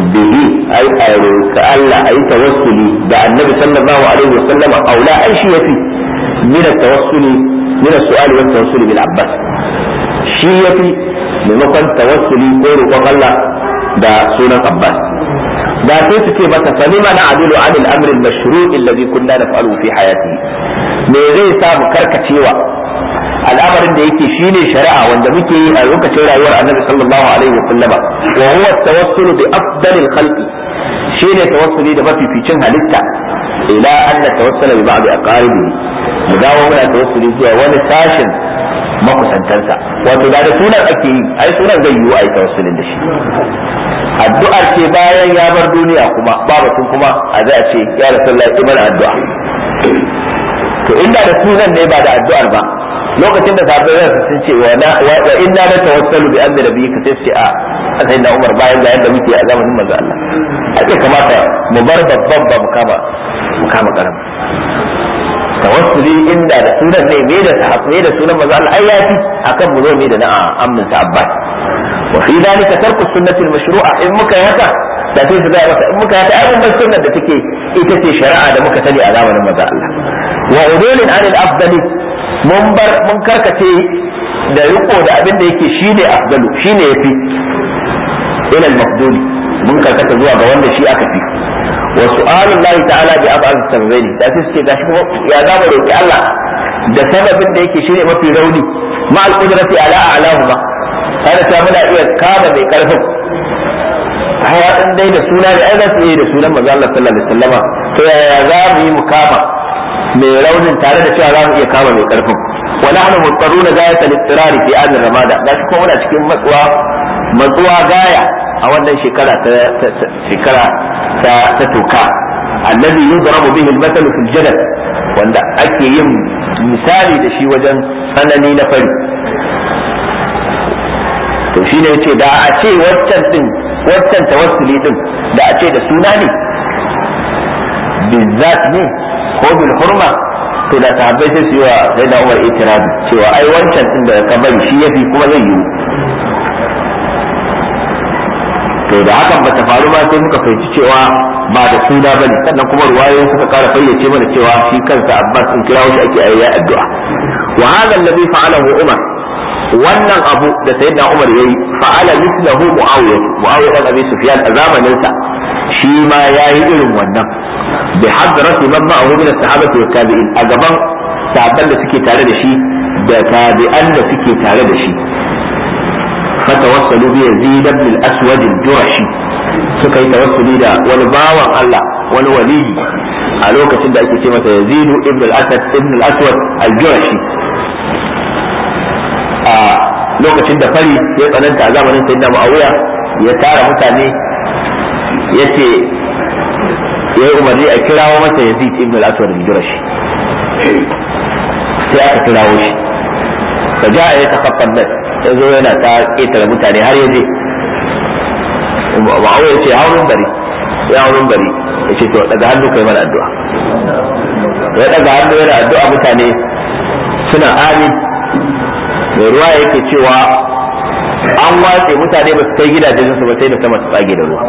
bihi ay ka Allah ay tawassuli da annabi sallallahu alaihi wasallam aula ai shi yafi min tawassuli min as-su'al wa tawassuli bil abbas shi yafi maimakon tawassuli ko roƙon Allah da sunan abbas da sai su ce masa falima na adilu anil amri al-mashru' alladhi kunna naf'alu fi hayati me zai sa mu karkacewa al'amarin da yake shine shari'a wanda muke yi a lokacin rayuwar annabi sallallahu alaihi wa sallama wa huwa tawassulu bi afdalil khalqi shine tawassuli da mafificin halitta ila an tawassala bi ba'd aqaribi mu dawo muna tawassuli zuwa wani sashin makusantansa wato da sunan ake yi ai sunan zai yiwu ai tawassulin da shi addu'ar ce bayan ya bar duniya kuma babatun kuma a zai ce ya rasulullahi ibn addu'a to inda da sunan ne ba da addu'ar ba lokacin da sahabbai sun ce wa inna la tawassalu bi amri rabbika sai ce a sai na Umar bayan ga yadda muke a zamanin manzo Allah ake kamata mu bar babban ba mu kama karama tawassuli inda da sunan ne me da sahabbai da sunan manzo Allah ai yafi akan mu zo ne da na amnin sa Abbas wa fi dalika tarku sunnati al-mashru'a in muka haka da sai su ga masa in muka haka ai mun sunnar da take ita ce shari'a da muka sani a zamanin manzo Allah wa udulin anil afdali mun karkace da riko da abin da yake shine afdalu shine yafi ila al-mafduli mun karkata zuwa ga wanda shi aka fi wa su'alullahi ta'ala bi ab'ad sababaini da sai ce gashi ya zama roki Allah da sababin da yake shine mafi rauni ma al-qudrati ala a'lahuma kada ta muna iya kama mai karfin hawa din dai da suna da ai zasu yi da sunan manzo Allah sallallahu alaihi wasallama to ya za mu yi mukama mai raunin tare da cewa za mu iya kama mai karfin wa nahnu mutarruna gayatan ittirari fi amir ramada gashi kuma muna cikin matsuwa gaya a wannan shekara ta toka alladhi yudrabu bihi al-mathalu fil jadal wanda ake yin misali da shi wajen tsanani na fari to shine yace da a ce waccan tawassuli din da a ce da suna ne bizzat ne ko bil hurma to da sahabbai sai su yi wa sai da Umar itirabi cewa ai wancan din da ka bari shi yafi kuma zai yi to da hakan ba ta faru ba sai muka fahimci cewa ba da suna bane sannan kuma ruwayoyi suka kara fayyace mana cewa shi kansa Abbas in kirawo shi ake ayi addu'a wa hadha alladhi fa'alahu Umar wannan abu da sayyidina Umar yayi fa'ala mithlahu Muawiya ibn Abi Sufyan a zamanin sa shi ma yayi irin wannan bi hadrati man ma'ahu min as-sahabati wa tabi'in a gaban sahabban da suke tare da shi da tabi'an da suke tare da shi fatawassalu bi Yazid ibn al-Aswad al-Jurashi suka yi tawassuli da wani bawan Allah wani waliyi a lokacin da ake ce masa Yazid ibn al-Aswad al-Jurashi a lokacin da fari ya tsananta a zamanin sayyidina Muawiya ya tara mutane yace ya umarni a kirawo masa Yazid ibn al-Aswad al-Jurashi sai aka kirawo shi fa ja'a yataqabbal nas yazo yana ta ketare mutane har yaje Muawiya yace haurun bari yace to daga hannu kai mana addu'a ya daga hannu yana addu'a mutane suna amin mai ruwa yake cewa an watse mutane ba su kai gidajen su ba sai da sama ta tsage da ruwa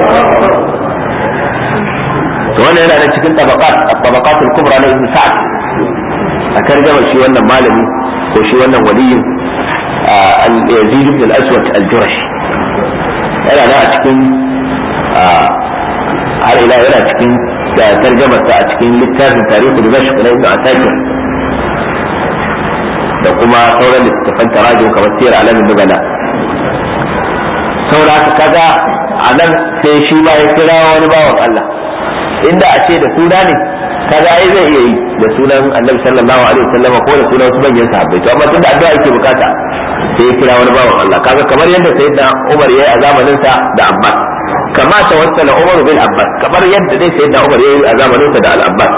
to wannan yana da cikin tabaqatul kubra na Ibn Sa'd a tarjama shi wannan malami ko shi wannan waliyin Yazid ibn al-Aswad al-Jurashi yana da a cikin har ila yana cikin tarjama sa a cikin littafin tarihi Dimashq na Ibn Asakir da kuma sauran littattafan tarajum kamar sirr alamin nubala saboda kaga a nan sai shi ma ya kira wani bawan Allah inda a ce da suna ne kaga ai zai iya yi da sunan Annabi sallallahu alaihi wasallam ko da sunan wasu manyan sahabbai to amma tunda addu'a yake bukata sai ya kira wani bawan Allah kaga kamar yadda sayyidina Umar yayi a zamanin sa da Abbas kama tawassala Umar bil Abbas kamar yadda dai sayyidina Umar yayi a zamanin sa da Al-Abbas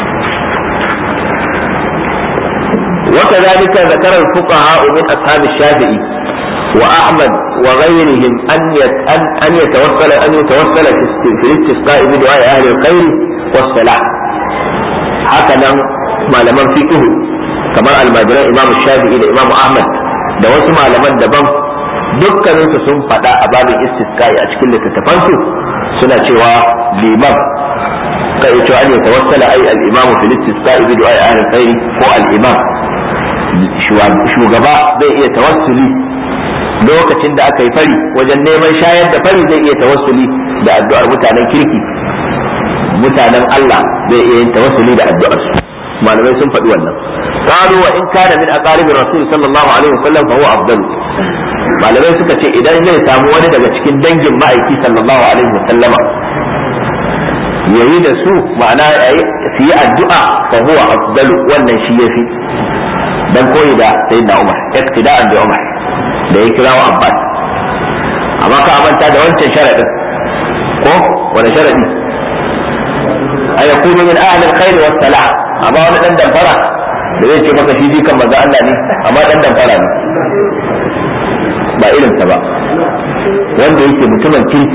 وكذلك ذكر الفقهاء من أصحاب الشافعي وأحمد وغيرهم أن يتوسل في الاستسقاء بدعاء أهل الخير والصلاح هكذا ما لم فقه كما المجرى إمام الشافعي إمام أحمد da wasu malaman daban dukkaninsu sun faɗa a babin istisqa'i a cikin littattafansu suna cewa liman kai cewa an tawassala ai al-imam fil istisqa'i bi du'a ahli khairi ko al-imam shugaba zai iya tawassuli lokacin da aka yi fari wajen neman shayar da fari zai iya tawassuli da addu'ar mutanen kirki mutanen Allah zai iya yin tawassuli da addu'ar su malamai sun faɗi wannan qalu wa in kana min aqaribir rasul sallallahu alaihi wasallam fa huwa afdalu malamai suka ce idan zai samu wani daga cikin dangin ma'aiki sallallahu alaihi wasallama yayi da su ma'ana su yi addu'a fa huwa afdalu wannan shi yafi dan koyi da sayyidina Umar iktida'an da Umar da ya kira wa Abbas amma ka amanta da wancan sharadin ko wani sharadi ay yakunu min ahli alkhair was salah amma wani dan damfara da zai ce maka shi kan manzo Allah ne amma dan damfara ne ba irin ta ba wanda yake mutumin kirki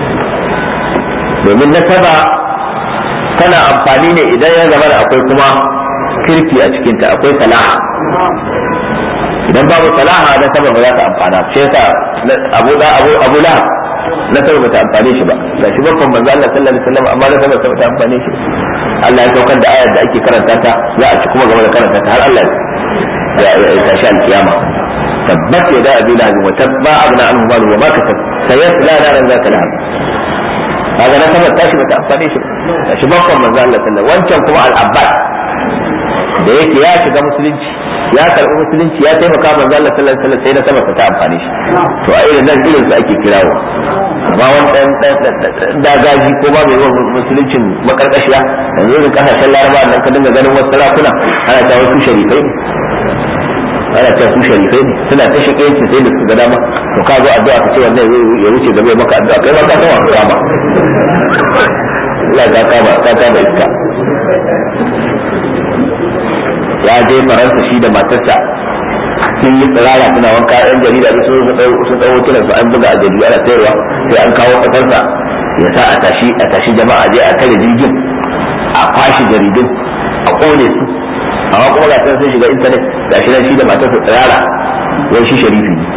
domin nasaba tana amfani ne idan ya zama da akwai kuma kirki a cikinta akwai salaha idan babu salaha na sama ba za ta amfana shi yasa abu lahab na sama ba ta amfane shi ba ga shi babban manzo Allah sallallahu alaihi wasallam amma na sama ba ta amfane shi Allah ya saukar da ayar da ake karanta ta za a ci kuma gaba da karanta ta har Allah ya tashi alkiyama tabbat yada abi lahab wa tabba abna anhu malu wa ma kasab sayasla naran zata lahab kaga na sama tashi ba ta amfane shi ba shi babban manzo Allah sallallahu wancan kuma al-abbas da yake ya shiga musulunci ya karbi musulunci ya taimaka manzo Allah sallallahu alaihi wasallam sai na sama ta amfane shi to a irin nan irin su ake kirawo amma wannan dagaji ko ba mai musuluncin makarkashiya yanzu da kasashen Laraba nan ka dinga ganin wasu sarakuna ana ta wasu sharifai ne ana ta su sharifai ne suna ta shi kai sai da su ga dama to ka zo addu'a ka ce wannan ya wuce gaba maka addu'a kai ba ka san wa kama Allah ka kama iska ya je Faransa shi da matarsa sun yi tsirara suna wanka yan jarida da sun tsawo tunan su an buga a jarida ana sayarwa sai an kawo kasarsa ya sa a tashi jama'a je a kare jirgin a kwashi jaridun a kone su amma kuma ga sun shiga intanet da shi da matarsa tsirara wai shi sharifi ne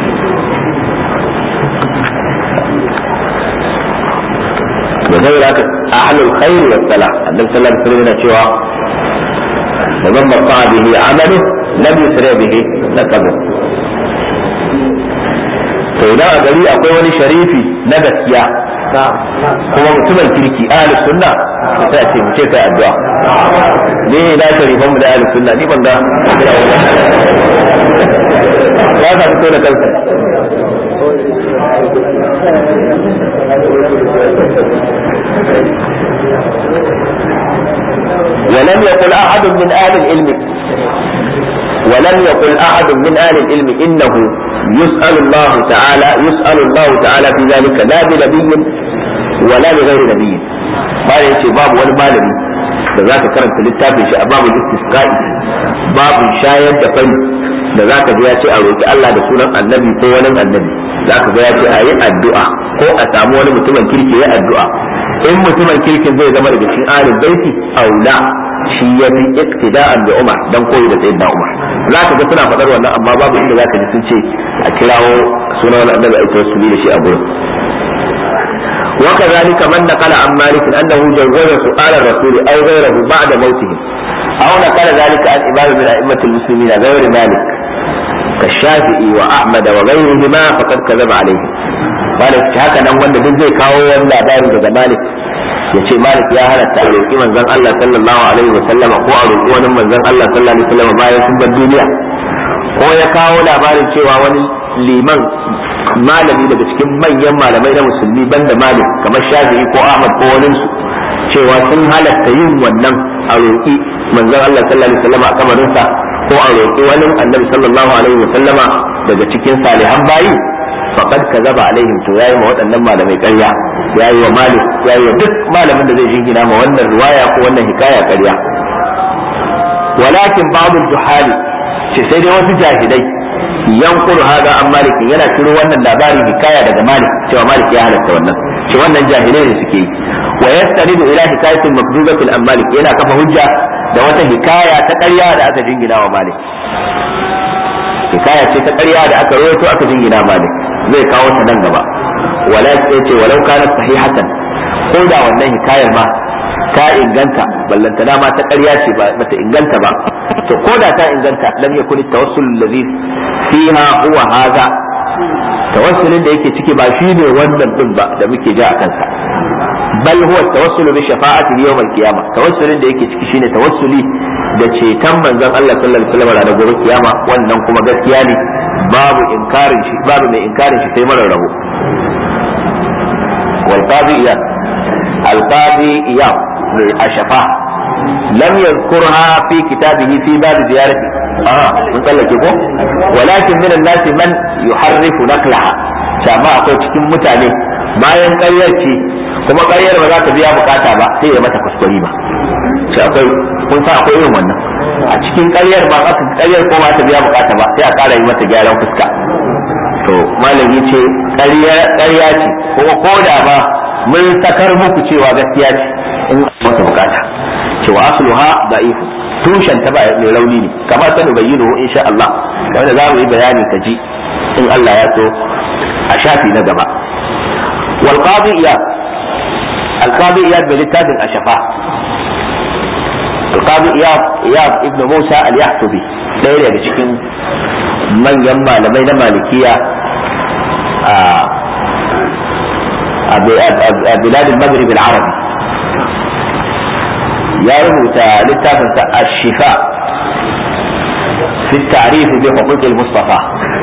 da zai raka ahlul khair wa salah annabi sallallahu alaihi wasallam yana cewa ومن بطأ به عمله لم يسرع به نسبه to idan a gari akwai wani sharifi na gaskiya kuma mutumin kirki ahlus sunna sai a ce mu ce kai addu'a ne da sharifan mu da ahlus sunna ni ban ga ba ka fito da kanka ولم يقل أحد من أهل العلم إنه يسأل الله تعالى في ذلك لا بنبي ولا بغير نبي ما يأتي باب ولا malami da za ka karanta littafin shi a babu istisqa'i babu shayar da fari da za ka ga ya ce a roƙi Allah da sunan annabi ko wani annabi za ka ga ya ce a yi addu'a ko a samu wani mutumin kirki ya addu'a in mutumin kirkin zai zama daga cikin ahlul baiti aula shi ya fi iktida'an da Umar dan koyi da sayyidina Umar za ka ga suna faɗar wannan amma babu inda za ka ji sun ce a kirawo sunan wani annabi a tawassuli da shi a gurin وكذلك من نقل عن مالك أنه جوز سؤال الرسول أو غيره بعد موته أو نقل ذلك عن إمام من أئمة المسلمين غير مالك كالشافعي وأحمد وغيرهما فقد كذب عليه مالك هكذا wanda duk zai kawo wani labari daga Malik ya ce Malik ya halatta a roƙi manzon Allah sallallahu alaihi wa sallama ko a roƙi wani manzon Allah sallallahu alaihi wa sallama bayan sun bar duniya ko ya kawo labarin cewa wani liman malami daga cikin manyan malamai na musulmi banda Malik kamar Shafi'i ko Ahmad ko wani su cewa sun halatta yin wannan a roƙi manzon Allah sallallahu alaihi wa sallama a kamarinsa ko a roƙi wani annabi sallallahu alaihi wa sallama daga cikin salihan bayi faqad kazaba alaihim to yayi ma waɗannan malamai ƙarya yayi wa Malik yayi wa duk malamin da zai jingina ma wannan riwaya ko wannan hikaya ƙarya walakin babu juhali ce sai dai wasu jahilai yankuru hada an Malik yana ciro wannan labarin hikaya daga Malik cewa Malik ya halatta wannan ce wannan jahilai ne suke yi wa yastanidu ila hikayatin makdubatin an Malik yana kafa hujja da wata hikaya ta ƙarya da aka jingina wa Malik hikaya ce ta ƙarya da aka rawaito aka jingina Malik zai kawo ta nan gaba walau kanat sahihatan ko da wannan hikayar ma ta inganta ballantana ma ta ƙarya ce ba ta inganta ba to ko da ta inganta lam yakun tawassul alladhi fiha huwa hadha tawassulin da yake ciki ba shi ne wannan din ba da muke ji a kansa bal huwa tawassulu bi shafa'ati yawm al-qiyamah tawassulin da yake ciki shine tawassuli da ceton manzon Allah sallallahu alaihi wasallam ranar gobe kiyama wannan kuma gaskiya ne babu inkarin shi babu mai inkarin shi sai marar rabo wal qadi al-qadi ashafa lam yadhkurha fi kitabihi fi bab ziyarati mun tsallake ko walakin min an-nasi man yuharrifu naqlaha sama akwai cikin mutane bayan ƙaryar ce kuma ƙaryar ba za ta biya bukata ba sai ya mata kuskure ba sai akwai kun sa akwai irin wannan a cikin ƙaryar ba aka ƙaryar ko ba ta biya bukata ba sai a ƙara yi mata gyaran fuska to malami ce ƙarya ce kuma ko da ba mun sakar muku cewa gaskiya ce in mata bukata cewa asluha da'if tushen ta ba mai rauni ne kamar ta bayyana insha Allah wanda za mu yi bayani kaji in Allah ya so a shafi na gaba wal qadi iyad bil littafin ashafa al-qadi iyad ibn Musa al-Yahsubi ɗaya daga cikin manyan malamai na malikiya a bilad al-maghrib al-arabi ya rubuta littafinsa ash-shifa fi at-ta'rif bi huquq al-mustafa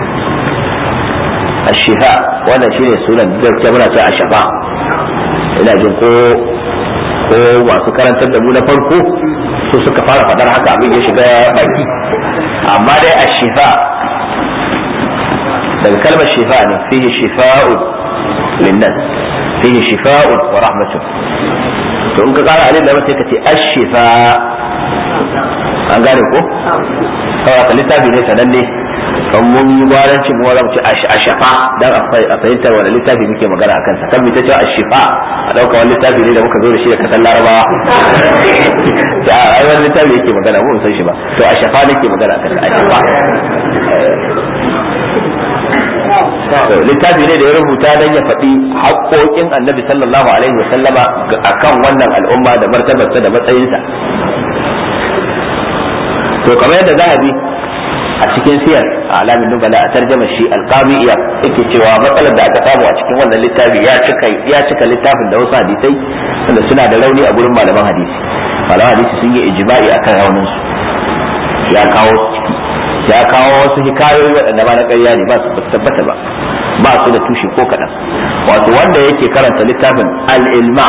ash-shifa wannan shine sunan da ke muna cewa ash-shafa ina jin ko masu karantar da mu na farko su suka fara fadar haka abin ya shiga baki amma dai ash-shifa daga kalmar shifa ne fihi shifa'un lin-nas fihi shifa'un wa rahmatun to in ka kara alin da sai ka ce ash-shifa an gane ko kawai ka littafi ne sananne kan mun yi gwaranci mu wala mu ce ashafa dan a fahimtar wani littafi muke magana akan sa kan mu ta ce ashifa a dauka wani littafi ne da muka zo da shi da kasan larabawa da ai wani littafi yake magana mu san shi ba to ashafa nake magana akan ashafa littafi ne da ya rubuta dan ya faɗi haƙoƙin annabi sallallahu alaihi wa sallama akan wannan al'umma da martabarsa da matsayinsa to kamar yadda zahabi a cikin siyar a alamin nubala a tarjama shi alqami iya yake cewa matsalar da aka samu a cikin wannan littafi ya cika littafin da wasu hadisai wanda suna da rauni a gurin malaman hadisi sun yi ijma'i akan raunin su ya kawo wasu hikayoyi waɗanda ba na ƙarya ne ba su tabbata ba su da tushe ko kaɗan wato wanda yake karanta littafin al-ilma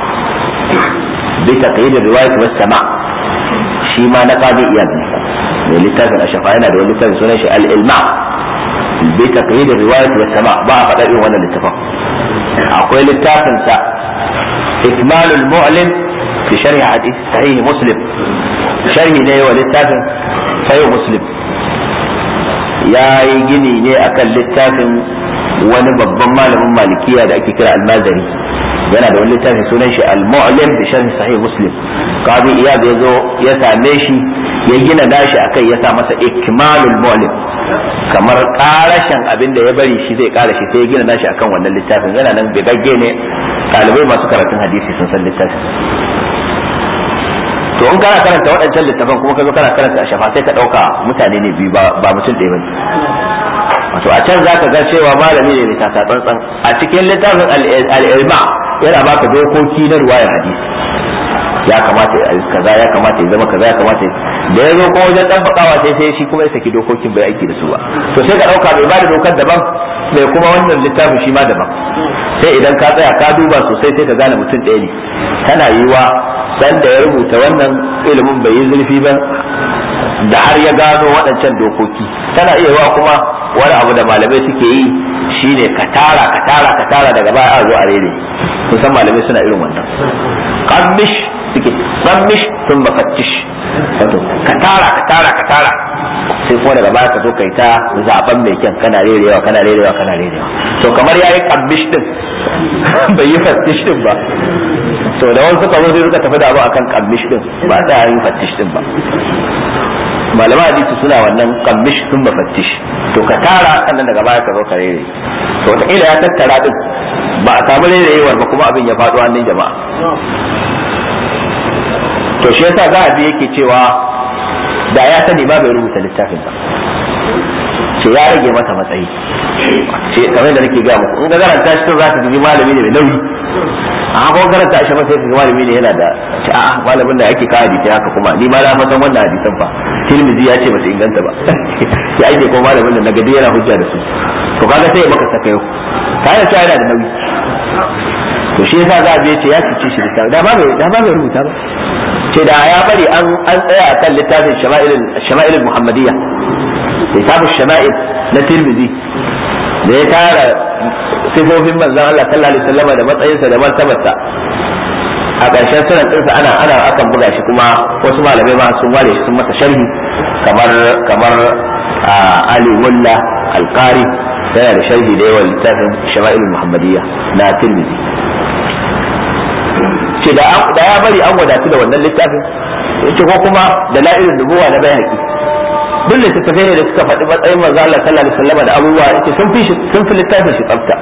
bi taqyid riwayat was sama' shi ma na qadi iyad ne mai littafin ashafa yana da wani littafin sunan shi al-ilma bi taqyid riwayat was sama' ba a faɗa irin wannan littafin akwai littafin sa ikmal al-mu'lim fi sharh hadith sahih muslim sharhi ne wa littafin sahih muslim ya yi gini ne akan littafin wani babban malamin malikiya da ake kira al-mazari yana da wani littafin sunan shi al-mu'lim bi sharh sahih muslim qadi iyad ya zo ya same shi ya gina dashi akai ya sa masa ikmalul mu'lim kamar karashin abin da ya bari shi zai kara shi sai ya gina dashi akan wannan littafin yana nan bigagge ne talibai masu karatun hadisi sun san littafin to in kana karanta waɗancan littafan kuma ka zo kana karanta a shafa sai ka ɗauka mutane ne biyu ba mutum ɗaya bane wato a can zaka ga cewa malami ne ta tsantsan a cikin littafin al-ilma yana baka dokoki na ruwayar hadisi ya kamata kaza ya kamata ya zama kaza ya kamata da ya zo ko wajen dan fadawa sai shi kuma ya saki dokokin bai aiki da su ba to sai ka dauka bai bada dokar daban bai kuma wannan littafin shi ma daban sai idan ka tsaya ka duba sosai sai ka gane mutum ɗaya ne tana yiwa dan da ya rubuta wannan ilimin bai yi zurfi ba da har ya gano waɗancan dokoki tana iya yiwa kuma wani abu da malamai suke yi shine ka tara daga baya a zo a rere kusan malamai suna irin wannan qammish suke qammish sun mafattish wato ka tara sai kuma daga baya ka zo kai ta zaben mai kyan kana rerewa to kamar yayi qammish din bai yi fattish din ba to da wasu suka zo sai suka tafi da abu akan qammish din ba da yi fattish din ba malama hadisi suna wannan kammish sun mafattish, to ka tara sannan daga baya ka zo ka rere, to wataƙila ya tattara din ba a samu rerewar ba kuma abin ya faɗo hannun jama'a. To shi yasa Zahabi yake cewa da ya sani ba bai rubuta littafin ba, ce ya rage masa matsayi, ce kamar da nake ga muku in ga garanta shi to za ka ji malami ne mai nauyi, a ko karanta shi ba sai ka malami ne yana da a'a malamin da yake kawo hadisi haka kuma ni ma na san wannan hadisan fa Tirmidhi ya ce ba su inganta ba sai ake ko malamin da naga yana hujja da su, to kaga sai maka saka yau kai da yana da nauyi. To shi yasa za a je ce ya cice shi da ba mai rubuta ba, ce da ya bari an tsaya akan littafin shama'il muhammadiyya, littafin shama'il na Tirmidhi da ya tara sifofin manzon Allah sallallahu alaihi wasallam da matsayinsa da martabarsa, a ƙarshen sunan ɗinsa ana akan buga shi kuma wasu malamai ma sun ware shi sun masa sharhi kamar Ali Mulla Al-Qari yana da sharhi da yawan littafin shama'il muhammadiyya na Tirmidhi. Ce da ya bari an wadatu da wannan littafin, yace ko kuma da la'ilin nubuwa na Baihaqi, duk littattafai ne da suka faɗi matsayin manzo Allah sallallahu alaihi wasallam da abubuwa, yace sun fi littafin shi tsafta.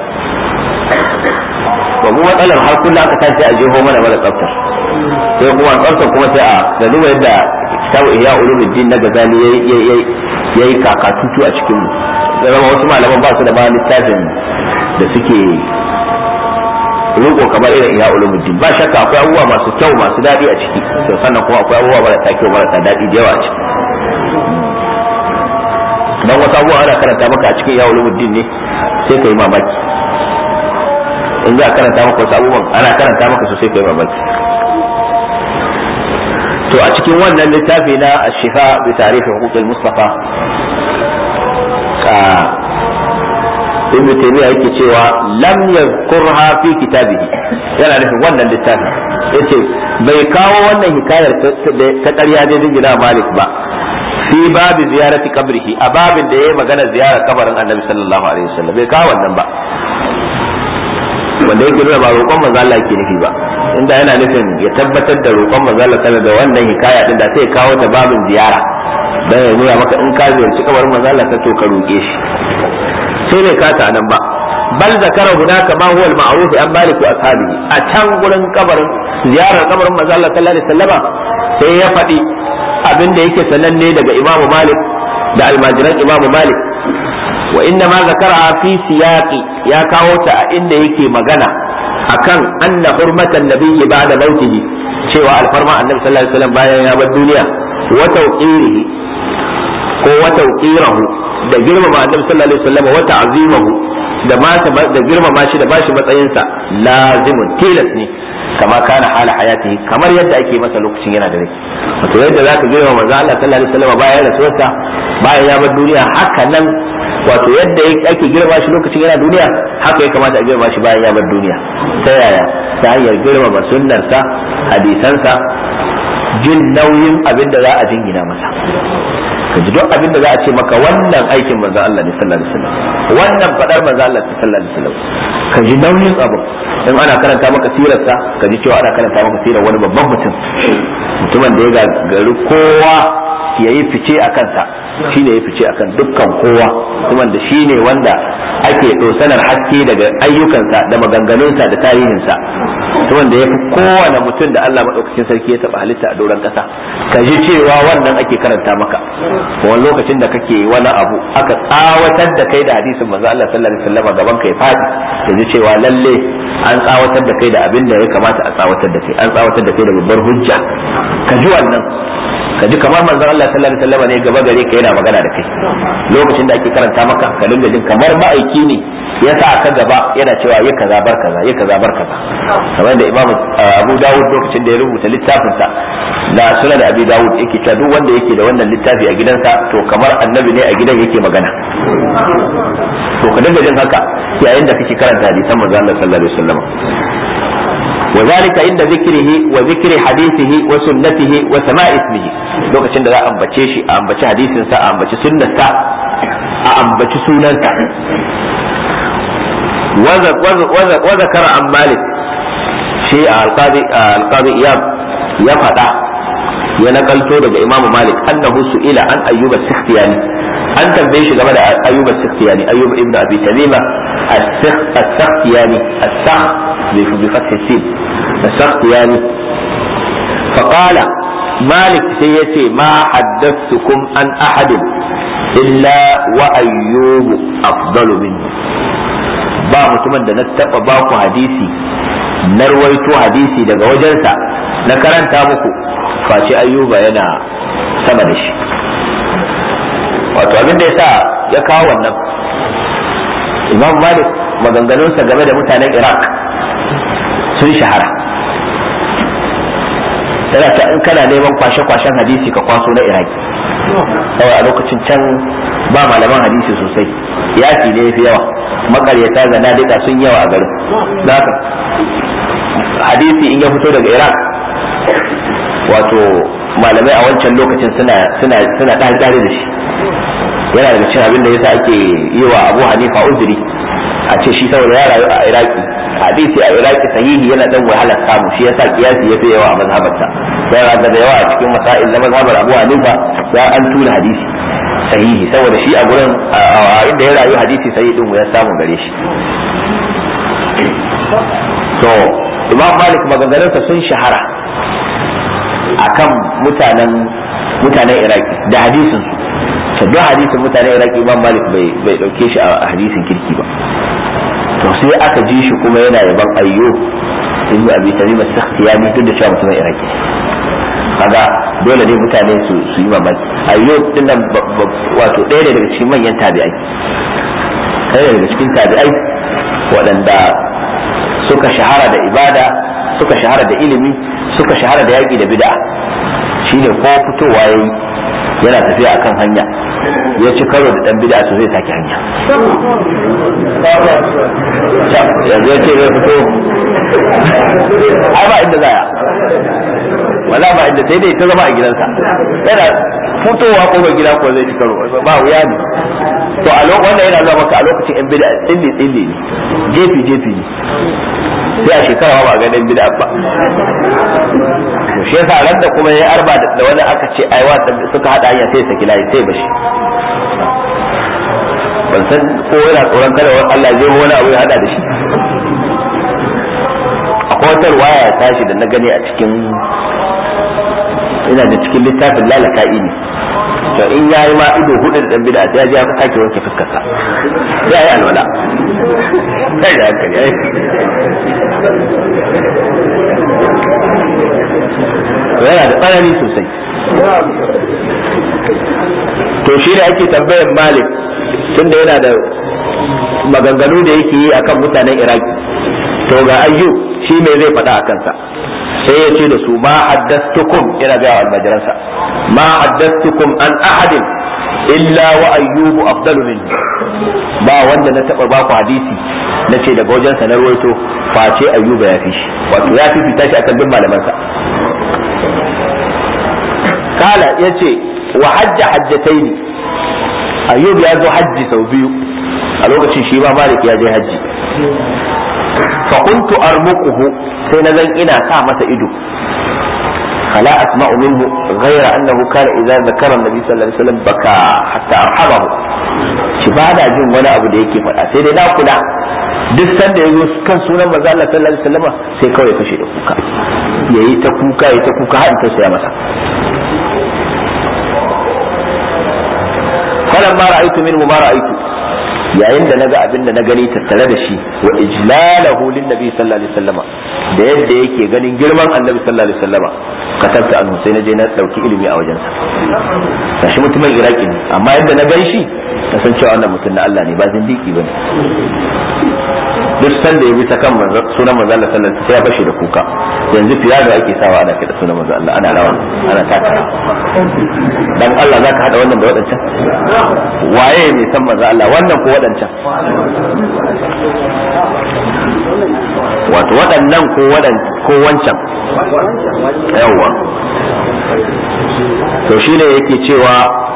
To mu matsalar har kullum aka tashi a jeho mana tsafta, sai kuma tsafta kuma sai a da duba yadda kitabu Ihya Ulumuddin na Ghazali yayi kakatutu a cikin mu, zama wasu malaman ba su da ba littafin da suke riko kamar irin Ihya Ulumuddin. Ba shakka akwai abubuwa masu kyau masu daɗi a ciki, to sannan kuma akwai abubuwa marasa kyau marasa daɗi da yawa a ciki. Dan wasu abubuwa ana karanta maka a cikin Ihya Ulumuddin ne sai ka yi mamaki, in za a karanta maka wasu abubuwan ana karanta maka su sai ka yi mamaki. To a cikin wannan littafi na Ash-Shifa bi Ta'rif Huquq al-Mustafa, Ibn Taymiyyah yake cewa lam yadhkurha fi kitabihi, yana nufin wannan littafi, yace bai kawo wannan hikayar ta ƙarya da dingina Malik ba fi babu ziyarati kabrihi, a babin da yayi magana ziyarar kabarin Annabi sallallahu alaihi wasallam bai kawo wannan ba, wanda yake nuna ba roƙon manzo Allah yake nufi ba. Inda yana nufin ya tabbatar da roƙon manzo Allah sallallahu da wannan hikaya din da sai kawo ta babin ziyara dan ya nuna maka in ka ziyarci kabarin manzo Allah to ka roƙe shi, sai bai kata nan ba. Bal zakara hunaka ma huwa al-ma'ruf an Malik wa ashabihi, a can gurin kabarin ziyarar kabarin manzo Allah sallallahu alaihi wasallama sai ya faɗi abin da yake sananne daga Imam Malik da almajiran Imam Malik, wa inna ma zakara fi siyaqi, ya kawo ta a inda yake magana akan anna hurmatan nabiyyi ba'da mautihi, cewa alfarma annabi sallallahu alaihi wasallam bayan ya bar duniya, wa tawqirihi ko wa tawqirahu, da girmama annabi sallallahu alaihi wasallam, wa ta'zimahu, da girmama shi da bashi matsayinsa, lazimun tilas ne kama kana hala hayatihi, kamar yadda ake masa lokacin yana da rai. Wato yadda zaka girmama manzo Allah sallallahu alaihi wasallam bayan rasuwarsa, bayan ya bar duniya, haka nan wato yadda ake girma shi lokacin yana duniya, haka ya kamata a girma shi bayan ya bar duniya. Ta yaya? Ta hanyar girmama sunnarsa, hadisansa, jin nauyin abin da za a jingina masa. Ka ji duk abin da za a ce maka wannan aikin manzo Allah ne sallallahu alaihi wasallam, wannan fadar manzo Allah sallallahu alaihi wasallam, ka ji nauyin abu. In ana karanta maka sirarsa, ka ji cewa ana karanta maka sirar wani babban mutumin da ya gari kowa ya yi fice a kansa, shi ne ya fice akan dukkan kowa, kuma da shi ne wanda ake dosanar haske daga ayyukansa da maganganunsa da tarihinsa, kuma da ya fi kowane mutum da Allah maɗaukakin sarki ya taɓa halitta a doron ƙasa. Ka ji cewa wannan ake karanta maka wani lokacin da kake wani abu aka tsawatar da kai da hadisin manzo Allah sallallahu alaihi wasallam gaban kai fadi, ka ji cewa lalle an tsawatar da kai da abin da ya kamata a tsawatar da kai, an tsawatar da kai da babbar hujja. Ka ji wannan, ka ji kamar manzon Allah sallallahu alaihi wasallam ne gaba gare ka yana magana da kai lokacin da ake karanta maka, ka dinga jin kamar ma'aiki ne ya sa ka gaba yana cewa yi kaza bar kaza, yi kaza bar kaza. Kamar da Imam Abu Dawud lokacin da ya rubuta littafin sa da Sunan Abi Dawud yake cewa duk wanda yake da wannan littafi a gidansa to kamar annabi ne a gidan yake magana. To ka dinga jin haka yayin da kake karanta hadisan manzon Allah sallallahu alaihi wasallam. وذلك عند ذكره وذكر حديثه وسنته وسماع اسمه، lokacin da za a ambace shi, a ambaci hadisin sa, a ambaci sunnarsa, a ambaci sunansa. wa zakara an Malik, shi alqadi iyab ya faɗa ya nakalto daga Imam Malik annahu su'ila an Ayyub as-Sikhtiyani an tambaye shi game da Ayyub as-Sikhtiyani Ayyub ibn Abi Tamima as-Sikhtiyani as-Sakh bi fath as-sin as-Sikhtiyani فقال مالك سيتي ما حدثتكم عن أحد إلا وأيوب أفضل منه ba mutumin da na taɓa ba ku hadisi na ruwaito hadisi daga wajensa na karanta muku face ayyuba yana sama da shi. Wato abin da yasa ya kawo wannan Imam Malik maganganunsa game da mutanen Iraq sun shahara. Yana ta in kana neman kwashe-kwashen hadisi ka kwaso na Iraki kawai a lokacin can ba malaman hadisi sosai, yaki ne yafi yawa, makaryata ga nadika sun yawa a garin. Zaka hadisi in ya fito daga Iraq wato malamai a wancan lokacin suna ɗari da shi. Yana daga cikin abin da yasa ake yi wa Abu Hanifa uzuri a ce shi saboda ya rayu a Iraki, hadisi a Iraki sahihi yana dan wahala samu, shi yasa kiyasi yafi yawa a mazhabarsa. Yana da yawa a cikin masail na mazhabar Abu Hanifa ya an tura hadisi sahihi saboda shi a gurin inda ya rayu hadisi sahihi din ya samu gare shi. To Imam Malik maganganunsa sun shahara akan mutanen Iraki da hadisin su. Duk hadisin mutanen Iraki Imam Malik bai dauke shi a hadisin kirki ba. To sai aka ji shi kuma yana yaban Ayyub ibn Abi Tamim as-Sikhtiyani duk da cewa mutumin Iraki. Kaga dole ne mutane su yi mamaki. Ayyub din nan wato ɗaya daga cikin manyan tabi'ai, ɗaya daga cikin tabi'ai waɗanda suka shahara da ibada, suka shahara da ilimi, suka shahara da yaƙi da bid'a. Shine ko fitowa yayi yana tafiya akan hanya ya ci karo da dan bid'a to zai saki hanya. Yanzu ya ce zai fito ai ba inda zaya, wala ba inda sai dai ta zama a gidansa, yana fitowa ko ba gida ko zai ci karo ba wuya ne. To a lokacin wannan yana zuwa maka a lokacin yan bid'a tsilli ne, jefi ne, sai a shekara ba ga dan bid'a ba. To shi yasa ran da kuma ya arba da wani aka ce ai wa suka hada hanya sai saki layi sai bashi. Ban san ko yana tsoron kada Allah zai wani abu ya hada da shi. Akwai wata ruwaya ya tashi da na gani a cikin ina da cikin littafin lalaka'i ne. To in yayi ma ido hudu da dan bid'a sai ya ji aka sake wanke fuskarsa. Sai yayi alwala. Sai da hankali ai. Yana da tsanani sosai. To shi ne ake tambayar Malik tunda yana da maganganu da yake yi akan mutanen Iraki. To ga Ayyub shi me zai faɗa a kansa? Sai ya ce da su ma haddastukum, yana ga almajiransa, ma haddastukum an ahadin illa wa ayyubu afdalu minni. Ba wanda na taba baku hadisi nace daga wajen sa na ruwaito face Ayyuba ya fi shi, wato ya fi fita shi akan duk malamansa. Kala yace wa hajja hajjataini, Ayyub ya zo hajji sau biyu a lokacin shi ba Malik ya je hajji. Fa kuntu armuquhu, sai na zan ina sa masa ido. فلا أسمع منه غير أنه كان إذا ذكر النبي صلى الله عليه وسلم بكى حتى أرحمه. شبادا جن ولا أبو ديكي فلا سيدي لا كنا duk sanda yazo kan sunan manzo Allah sallallahu alaihi wasallam sai kawai fashe da kuka, yayi ta kuka har ta saya masa. falamma ra'aytu minhu ma ra'aytu, yayin da naga abin da na gani tattare da shi, wa ijlalahu lin nabi sallallahu alaihi wasallam, da yadda yake ganin girman annabi sallallahu alaihi wasallam, katabta anhu, sai na je na dauki ilimi a wajensa. Gashi mutumin Iraki ne, amma yadda na gan shi na san cewa wannan mutum na Allah ne, ba zindiki bane. Duk sanda ya bi ta kan sunan manzo Allah sallallahu alaihi wasallam sai ya bashi da kuka. Yanzu fiya da ake sawa ana kada sunan manzo Allah, ana rawa, ana taka. Dan Allah zaka hada wannan da wadancan? Waye ne san manzo Allah, wannan ko wadancan? Wato waɗannan ko wancan? Yawwa. To shine yake cewa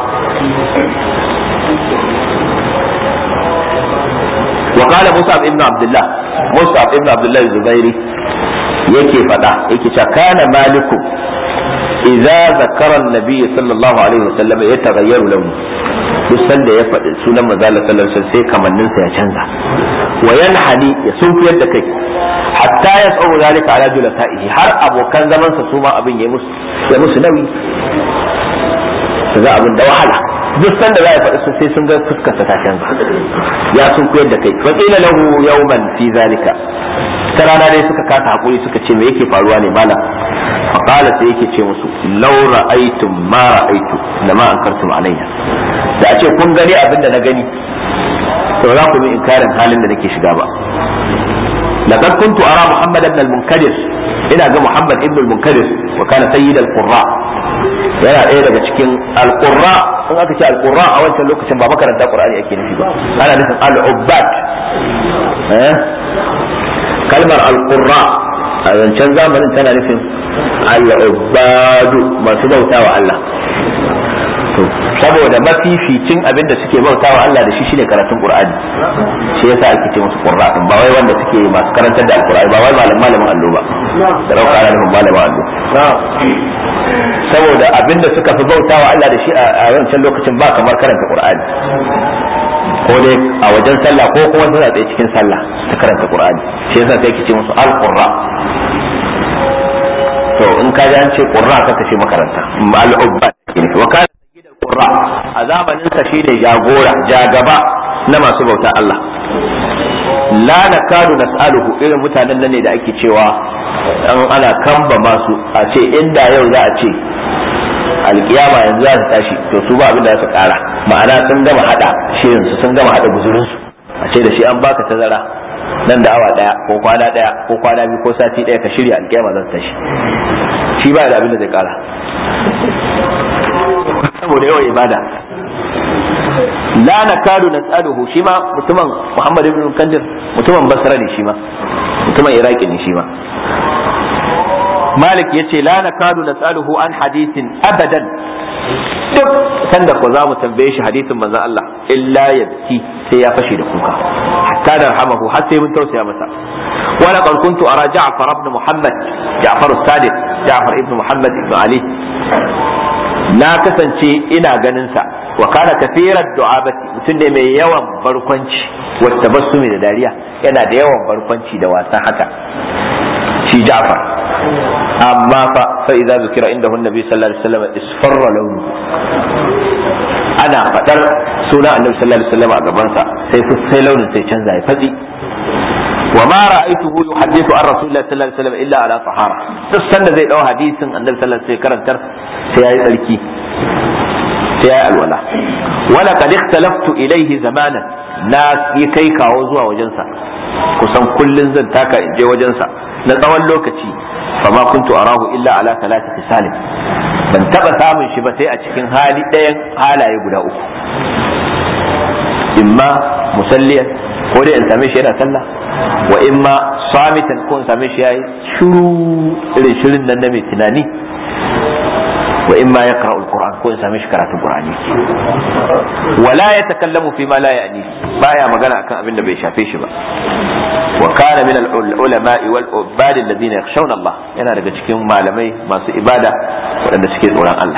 وقال مصعب ابن عبد الله الزبيري yake fada yake cewa kana maliku idza zakara an-nabiy sallallahu alaihi wasallam yataghayyaru launu, duk sanda ya faɗi sunan manzo Allah sallallahu alaihi wasallam sai kamannin sa ya canza, wa yanhani ya sunkuyar da kai, hatta yas'u zalika ala julasaihi, har abokan zaman sa su ma abin ya musu nauyi, kaga abin da wahala. Duk sanda za a faɗi su sai sun ga fuskar ta canza, ya sunkuyar da kai. Fa qila lahu yawman fi zalika, ta rana dai suka kasa hakuri suka ce me yake faruwa ne malam? Fa qala sai yake ce musu law ra'aytum ma ra'aytu lama ankartum alayya, da a ce kun gani abin da na gani to za ku yi inkarin halin da nake shiga ba. laqad kuntu ara Muhammad ibn al-Munkadir, ina ga Muhammad ibn al-Munkadir wa kana sayyid al-qurra, yana ɗaya daga cikin al-qurra. in aka ce al-qurra a wancan lokacin ba makaranta Qur'ani ake nufi ba, ana nufin al-ubbad. kalmar al-qurra a wancan zamanin tana nufin al-ubbadu, masu bautawa Allah. saboda mafificin abin da suke bautawa Allah da shi shine karatun Qur'ani, shi yasa ake ce musu qurra, ba wai wanda suke masu karantar da al-Qur'ani ba, wai malamin allo ba, da rauka ana nufin malamin allo. saboda abin da suka fi bautawa Allah da shi a wancan lokacin ba kamar karanta Qur'ani, ko dai a wajen sallah ko kuma suna tsaye cikin sallah ta karanta Qur'ani, shi yasa sai ake ce musu al-qurra. to in ka ji an ce qurra kaka ce makaranta, al-ubbad wa kana qurra a zamanin sa shine jagora jagaba na masu bauta Allah. la nakadu nas'aluhu, irin mutanen nan ne da ake cewa ana kamba masu a ce inda yau za a ce alkiyama yanzu za ta tashi, to su ba abin da za su kara, ma'ana sun gama hada shirin su, sun gama hada guzurin su, a ce da shi an baka tazara nan da awa daya ko kwana daya ko kwana biyu ko sati daya ka shirya alkiyama za ta tashi, shi ba da abin da zai kara saboda yawan ibada. la nakadu nas'aluhu, shi ma mutumin Muhammad ibn Kandir mutumin Basra ne, shi ma mutumin Iraki ne shi ma. Malik yace la nakadu nas'aluhu an hadithin abadan, duk sanda ko za mu tambaye shi hadisin manzon Allah illa yabki, sai ya fashe da kuka, hatta darhamahu, har sai mun tausaya masa. wa laqad kuntu ara Ja'far ibn Muhammad, Ja'far as-Sadiq, Ja'far ibn Muhammad ibn Ali, na kasance ina ganin sa, wa kana kathirat du'abati, mutum ne mai yawan barkwanci, wa tabassumi da dariya, yana da yawan barkwanci da wasa haka shi Ja'far. amma fa idza zikira indahu annabi sallallahu alaihi wasallam isfarra lawnu, ana fadar sunan annabi sallallahu alaihi wasallam a gaban sa sai launin sai canza ya fatsi. wa ma ra'aytuhu yuhaddithu an rasulillahi sallallahu alaihi wasallam illa ala tahara, duk sanda zai dau hadisin annabi sallallahu alaihi wasallam karantar sai yayi tsarki, sai yayi alwala. wala qad ikhtalaftu ilayhi zamanan, na yi kai kawo zuwa wajensa, kusan kullun zan taka in je wajensa na tsawon lokaci. fama kuntu arahu illa ala thalathi khisalin, ban taba samun shi ba sai a cikin hali ɗayan halaye guda uku, imma musalliyan, ko dai in same shi yana sallah, wa imma samitan, ko in same shi yayi shiru irin shirin nan na mai tunani, wa imma yaqra'u al-Qur'an, ko in same shi karatun Qur'ani. wala yatakallamu fi ma la ya'ni, baya magana akan abin da bai shafe shi ba. wa kana min al-ulama'i wal ubbad alladhina yakhshawna Allah, yana daga cikin malamai masu ibada waɗanda suke tsoron Allah.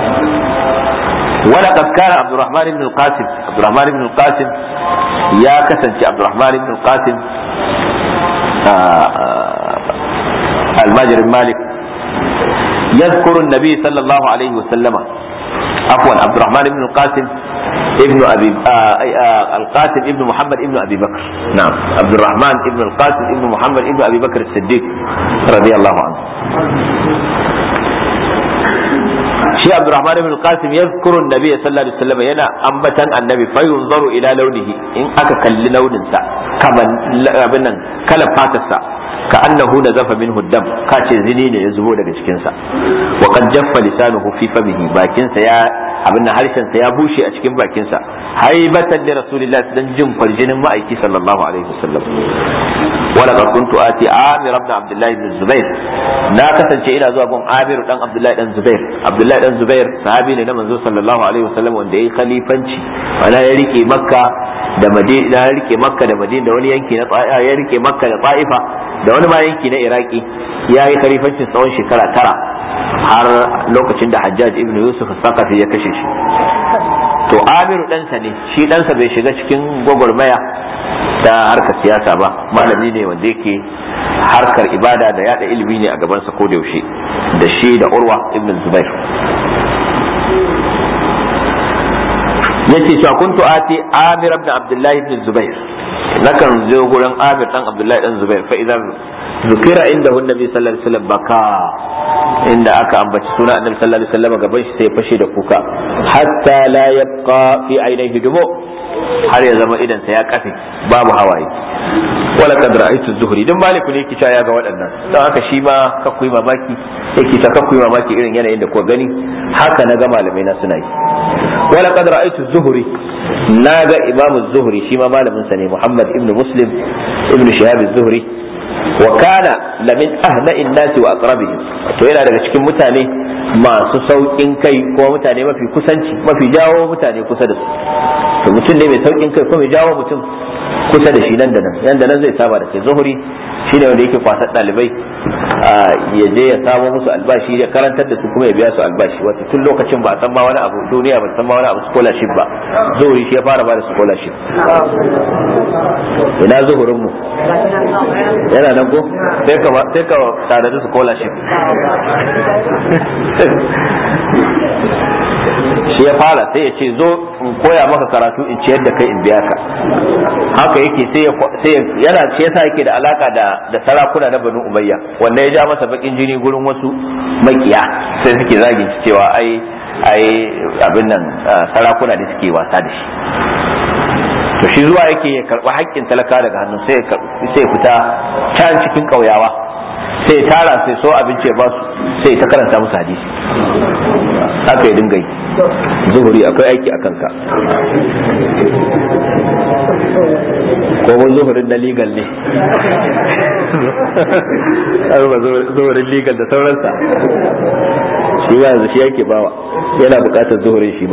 ولقد كان عبد الرحمن بن القاسم، عبد الرحمن بن القاسم يا كسنتي عبد الرحمن بن القاسم الماجر مالك، يذكر النبي صلى الله عليه وسلم، عفوا عبد الرحمن بن القاسم ابن ابي القاسم ابن محمد ابن ابي بكر، نعم عبد الرحمن ابن القاسم ابن محمد ابن ابي بكر الصديق رضي الله عنه. شيء عبد الرحمن بن القاسم يذكر النبي صلى الله عليه وسلم، yana ambatan annabi, fa yunzaru ila launihi, in aka kalli launin sa kaman abin nan kalan fatar sa, ka annahu nazafa minhu dam, ka ce zini ne ya zubo daga cikin sa. wa qad jaffa lisanuhu fi famihi, bakin sa ya abin nan harshen sa ya bushe a cikin bakin sa, haibatan li rasulillah, dan jin farjinin ma'aiki sallallahu alaihi wasallam. wala qad kuntu ati Amir ibn Abdullah ibn Zubair, na kasance ina zuwa gun Amir dan Abdullah dan Zubair. Abdullah dan Zubair sahabi ne na manzo sallallahu alaihi wasallam, wanda yayi khalifanci, wala ya rike Makka da Madina, ya rike Makka da Madina da wani yanki na Ta'ifa, ya rike Makka da Ta'ifa da wani ma yanki na Iraki, yayi khalifancin tsawon shekara 9 har lokacin da Hajjaj ibn Yusuf al-Thaqafi ya kashe shi. To Amiru ɗansa ne, shi ɗansa bai shiga cikin gwagwarmaya ta harkar siyasa ba, malami ne wanda yake harkar ibada da yada ilimi ne a gabansa ko da yaushe, da shi da Urwa ibn Zubair. yace cewa kuntu ati Amir ibn Abdullah ibn Zubair, nakan zo gurin Amir dan Abdullah dan Zubair, fa idan zukira inda Nabi sallallahu alaihi wasallam baka, inda aka ambaci suna Annabi sallallahu alaihi wasallam gaban shi sai ya fashe da kuka, hatta la yabqa fi ainihi dumu, har ya zama idan sa ya kafe babu hawaye. Wala kad ra'aytu az-Zuhri, dan Maliku ne yake cewa ya ga waɗannan, dan haka shi ma kakkui mamaki yake ta kakkui mamaki irin yanayin da kuka gani, haka na ga malamai na suna yi. Wala kad ra'aytu az-Zuhri, na ga Imam az-Zuhri shi ma malamin sa ne, Muhammad ibn Muslim ibn Shihab az-Zuhri, wa kana lamin ahna'in nasi wa aqrabihim, to yana daga cikin mutane masu saukin kai ko mutane mafi kusanci, mafi jawo mutane kusa da su. To mutum ne mai saukin kai ko mai jawo mutum kusa da shi nan da nan zai saba da kai. Zuhuri shine wanda yake kwasar dalibai ya je ya samo musu albashi, ya karantar da su kuma ya biya su albashi. Wato tun lokacin ba a san ma wani abu duniya, ba san ma wani abu scholarship ba, Zuhuri shi ya fara ba da scholarship. Ina Zuhurin mu yana nan ko sai ka tare da scholarship. Shi ya fara sai ya ce zo in koya maka karatu in ciyar da kai in biya ka. Haka yake sai yana ce yasa yake da alaka da sarakuna na Banu Umayya, wanda ya ja masa bakin jini gurin wasu makiya, sai suke zagin cewa ai abin nan sarakuna da suke wasa da shi. To shi zuwa yake ya karba haƙƙin talaka daga hannun, sai ya fita can cikin ƙauyawa, sai ya tara, sai so abinci ya ba su, sai ta karanta musu hadisi. Haka ya dinga yi. Zuhuri akwai aiki a kanka. Ko mun zuhurin na legal ne. Zuhurin legal da sauransa. Shi ma yanzu shi yake bawa, yana bukatar zuhurin shi ma.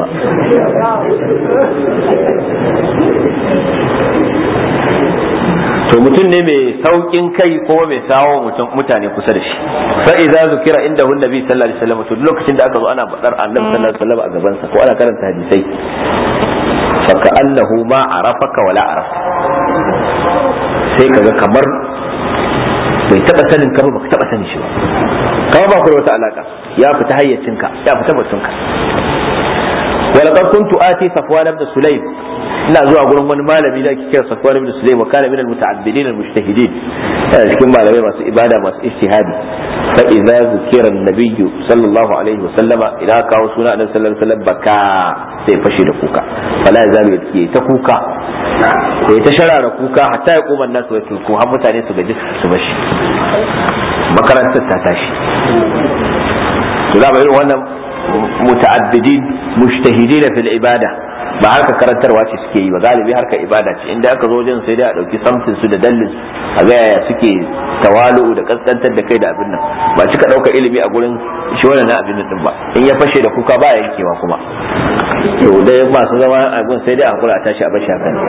To mutum ne mai saukin kai ko mai sawo mutane kusa da shi. Fa idza zukira inda Nabi sallallahu alaihi wasallam, to lokacin da aka zo ana badar Annabi sallallahu alaihi wasallam a gaban sa ko ana karanta hadisai, fa ka'annahu ma arafaka wala arafta, sai kaga kamar bai taba sanin ka ba, baka taba sanin shi ba, kamar ba ku da wata alaka, ya fita hayyacinka, ya fita batunka. ولقد كنت آتي صفوان بن سليم, ina zuwa gurin wani malami da ake kira Safwan ibn Sulaym, wa kana min al-muta'abbidin al-mujtahidin, cikin malamai masu ibada masu ijtihadi. Fa idza zukira an-nabiy sallallahu alaihi wa sallama, idan kawo suna annabi sallallahu alaihi wa sallam, baka sai fashe da kuka. Fala yazalu yake ta kuka, sai ta sharara kuka hatta ya kuma nasu ya tuku, har mutane su gaji su bashi, makarantar ta tashi. To da irin wannan muta'abbidin mujtahidin fil ibada ba harka karantarwa ce suke yi ba, galibi harka ibada ce. Inda aka zo wajen sai dai a dauki samtin su da dallin a ga yaya suke tawalu da kaskantar da kai da abin nan, ba cika dauka ilimi a gurin shi wannan abin nan ba. In ya fashe da kuka ba yankewa kuma, to dai masu zama abin sai dai a hakura a tashi a bashi haka.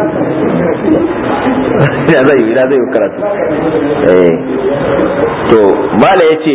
Ina zai karatu. To mala yace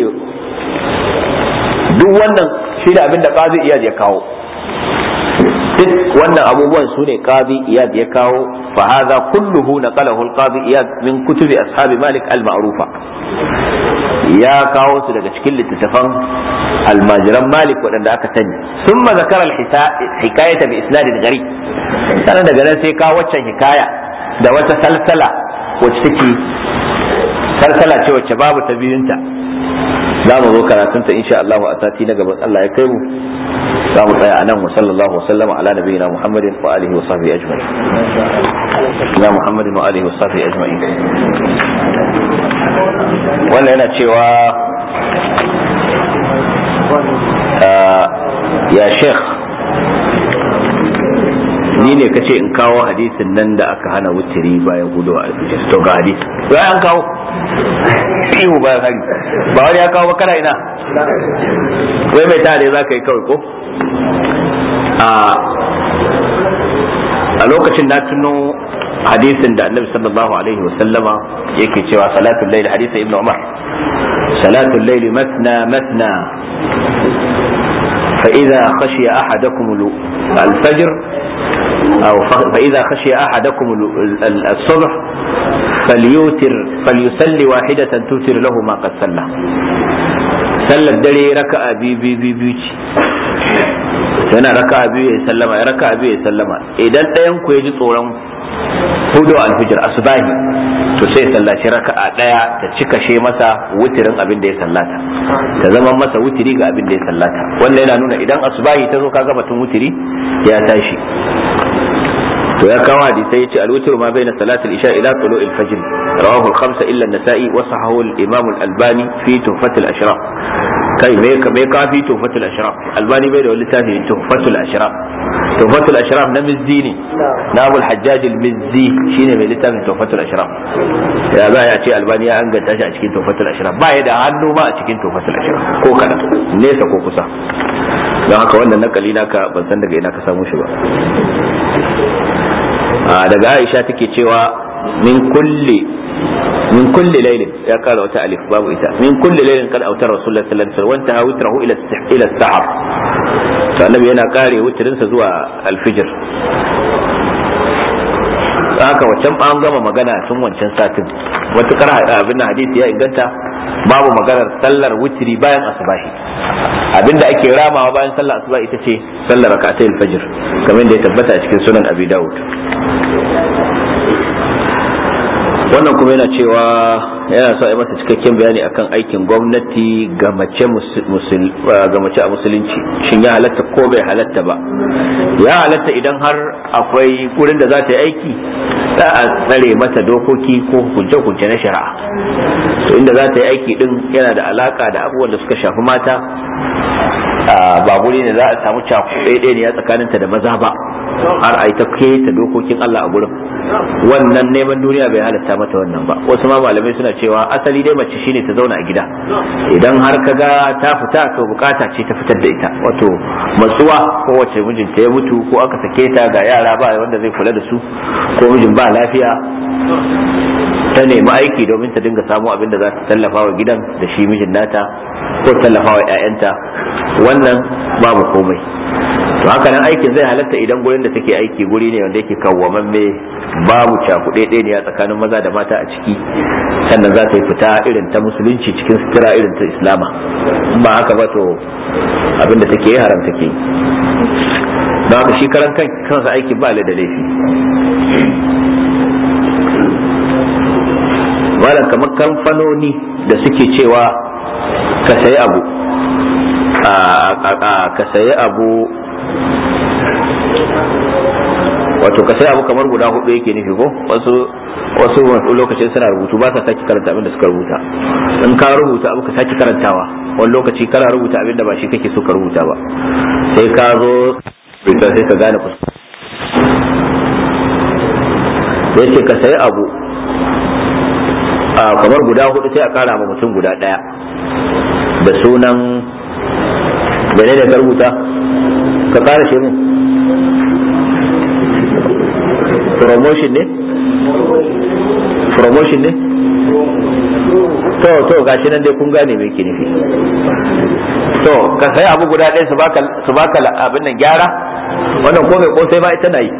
duk wannan shi da abin da Qadi Iyad ya kawo, duk wannan abubuwan su ne Qadi Iyad ya kawo. Fa hadha kulluhu naqalahu al-Qadi Iyad min kutubi ashabi Malik al-ma'rufa, ya kawo su daga cikin littattafan almajiran Malik waɗanda aka sani. Thumma zakara al-hikayata bi isnadin gharib, sannan daga nan sai kawo waccan hikaya da wata salsala wacce take salsala ce wacce babu ta biyunta. za mu zo karatunta insha Allah a sati na gaban Allah ya kai mu. za mu tsaya anan wa sallallahu wa sallama ala nabiyina Muhammadin wa alihi wa sahbihi ajma'in. Na Muhammadin wa alihi wa sahbihi ajma'in. Wannan yana cewa ya Sheikh, ni ne kace in kawo hadisin nan da aka hana wutiri bayan hudu a alfijir. To ga hadisi ya an kawo ihu bayan hari, ba wani ya kawo bakara ina wai mai tare za ka yi kawai ko a lokacin na tuno hadisin da annabi sallallahu alaihi wa sallama yake cewa salatul layl, hadisin ibnu umar, salatul layl matna matna فإذا خشي أحدكم الفجر أو فإذا خشي أحدكم الصبح فليصلي واحدة توتر له ما قد صلى. صلى الدري ركعة بي yana raka'a biyu ya sallama, ya raka'a biyu ya sallama. Idan ɗayan ku ya ji tsoron hudu alfijir asubahi, to sai ya sallaci raka'a ɗaya ta cika she masa wutirin abin da ya sallata, ta zama masa wutiri ga abin da ya sallata. Wannan yana nuna idan asubahi ta zo kaga batun wutiri ya tashi. to ya kawo hadisai yace al-witr ma baina salatil isha ila tulu'il fajr rawahu al-khamsa illa an-nasa'i wa sahahu al-imam al-albani fi tuhfat al-ashraf. kai me ka fi tuhfat al-ashraf? albani bai da wani littafi tuhfat al-ashraf. tuhfat al-ashraf na mizzi ne, na abul hajjaj al-mizzi shine mai littafin tuhfat al-ashraf. ya za a ce albani ya anganta shi a cikin tuhfat al-ashraf? ba ya da hannu ba a cikin tuhfat al-ashraf ko kana nesa ko kusa. don haka wannan nakali naka ban san daga ina ka samu shi ba. daga Aisha take cewa min kulli laylin, ya kara wata alif babu ita, min kulli laylin kad autar rasulullahi sallallahu alaihi wasallam wa intaha witrahu ila as-sahar. to annabi yana kare witrin sa zuwa al-fajr. haka wancan an gama magana tun wancan satin, matukar abin hadisi ya inganta babu maganar sallar witri bayan asubahi. abinda ake ramawa bayan sallar asuba ita ce sallar rak'atay al-fajr kamar da ya tabbata a cikin sunan Abi Dawud. wannan kuma yana cewa yana so a yi masa cikakken bayani akan aikin gwamnati ga mace a musulunci, shin ya halatta ko bai halatta ba? ya halatta idan har akwai gurin da za ta yi aiki za a tsare mata dokoki ko hukunce-hukunce na shari'a. to inda za ta yi aiki din yana da alaka da abubuwan da suka shafi mata, ba guri ne za a samu cakuɗe ne ya tsakaninta da maza ba har a yi ta keta dokokin Allah a gurin. wannan neman duniya bai halatta mata wannan ba. wasu ma malamai suna cewa asali dai mace shine ta zauna a gida, idan har ka ga ta fita to bukata ce ta fitar da ita, wato matsuwa ko wace mijinta ya mutu ko aka sake ta ga yara ba wanda zai kula da su ko mijin ba lafiya, ta nemi aiki domin ta dinga samu abin da za ta tallafa wa gidan da shi mijin nata ko tallafa wa 'ya'yanta, wannan babu komai. to haka nan aikin zai halatta idan gurin da take aiki guri ne wanda yake kawwamamme, babu cakuɗe ne a tsakanin maza da mata a ciki, sannan za ta yi fita irin ta musulunci cikin sutura irin ta islama. ba haka ba to abin da take yi haram take. don haka shi karan kansa aiki ba da laifi. malam kamar kamfanoni da suke cewa ka sayi abu wato ka sai abu kamar guda hudu yake nufi ko wasu lokacin suna rubutu ba sa sake karanta abin da suka rubuta. in ka rubuta abu ka sake karantawa, wani lokaci kana rubuta abin da ba shi kake so ka rubuta ba, sai ka zo sai ka gane kusa. yace ka sai abu kamar guda hudu sai a kara ma mutum guda daya da sunan da ne da ka rubuta ka kara shi mun promotion ne to gashi nan dai kun gane me ke nufi. to ka sai abu guda ɗaya su baka abin nan gyara, wannan ko mai kosai ba ita na yi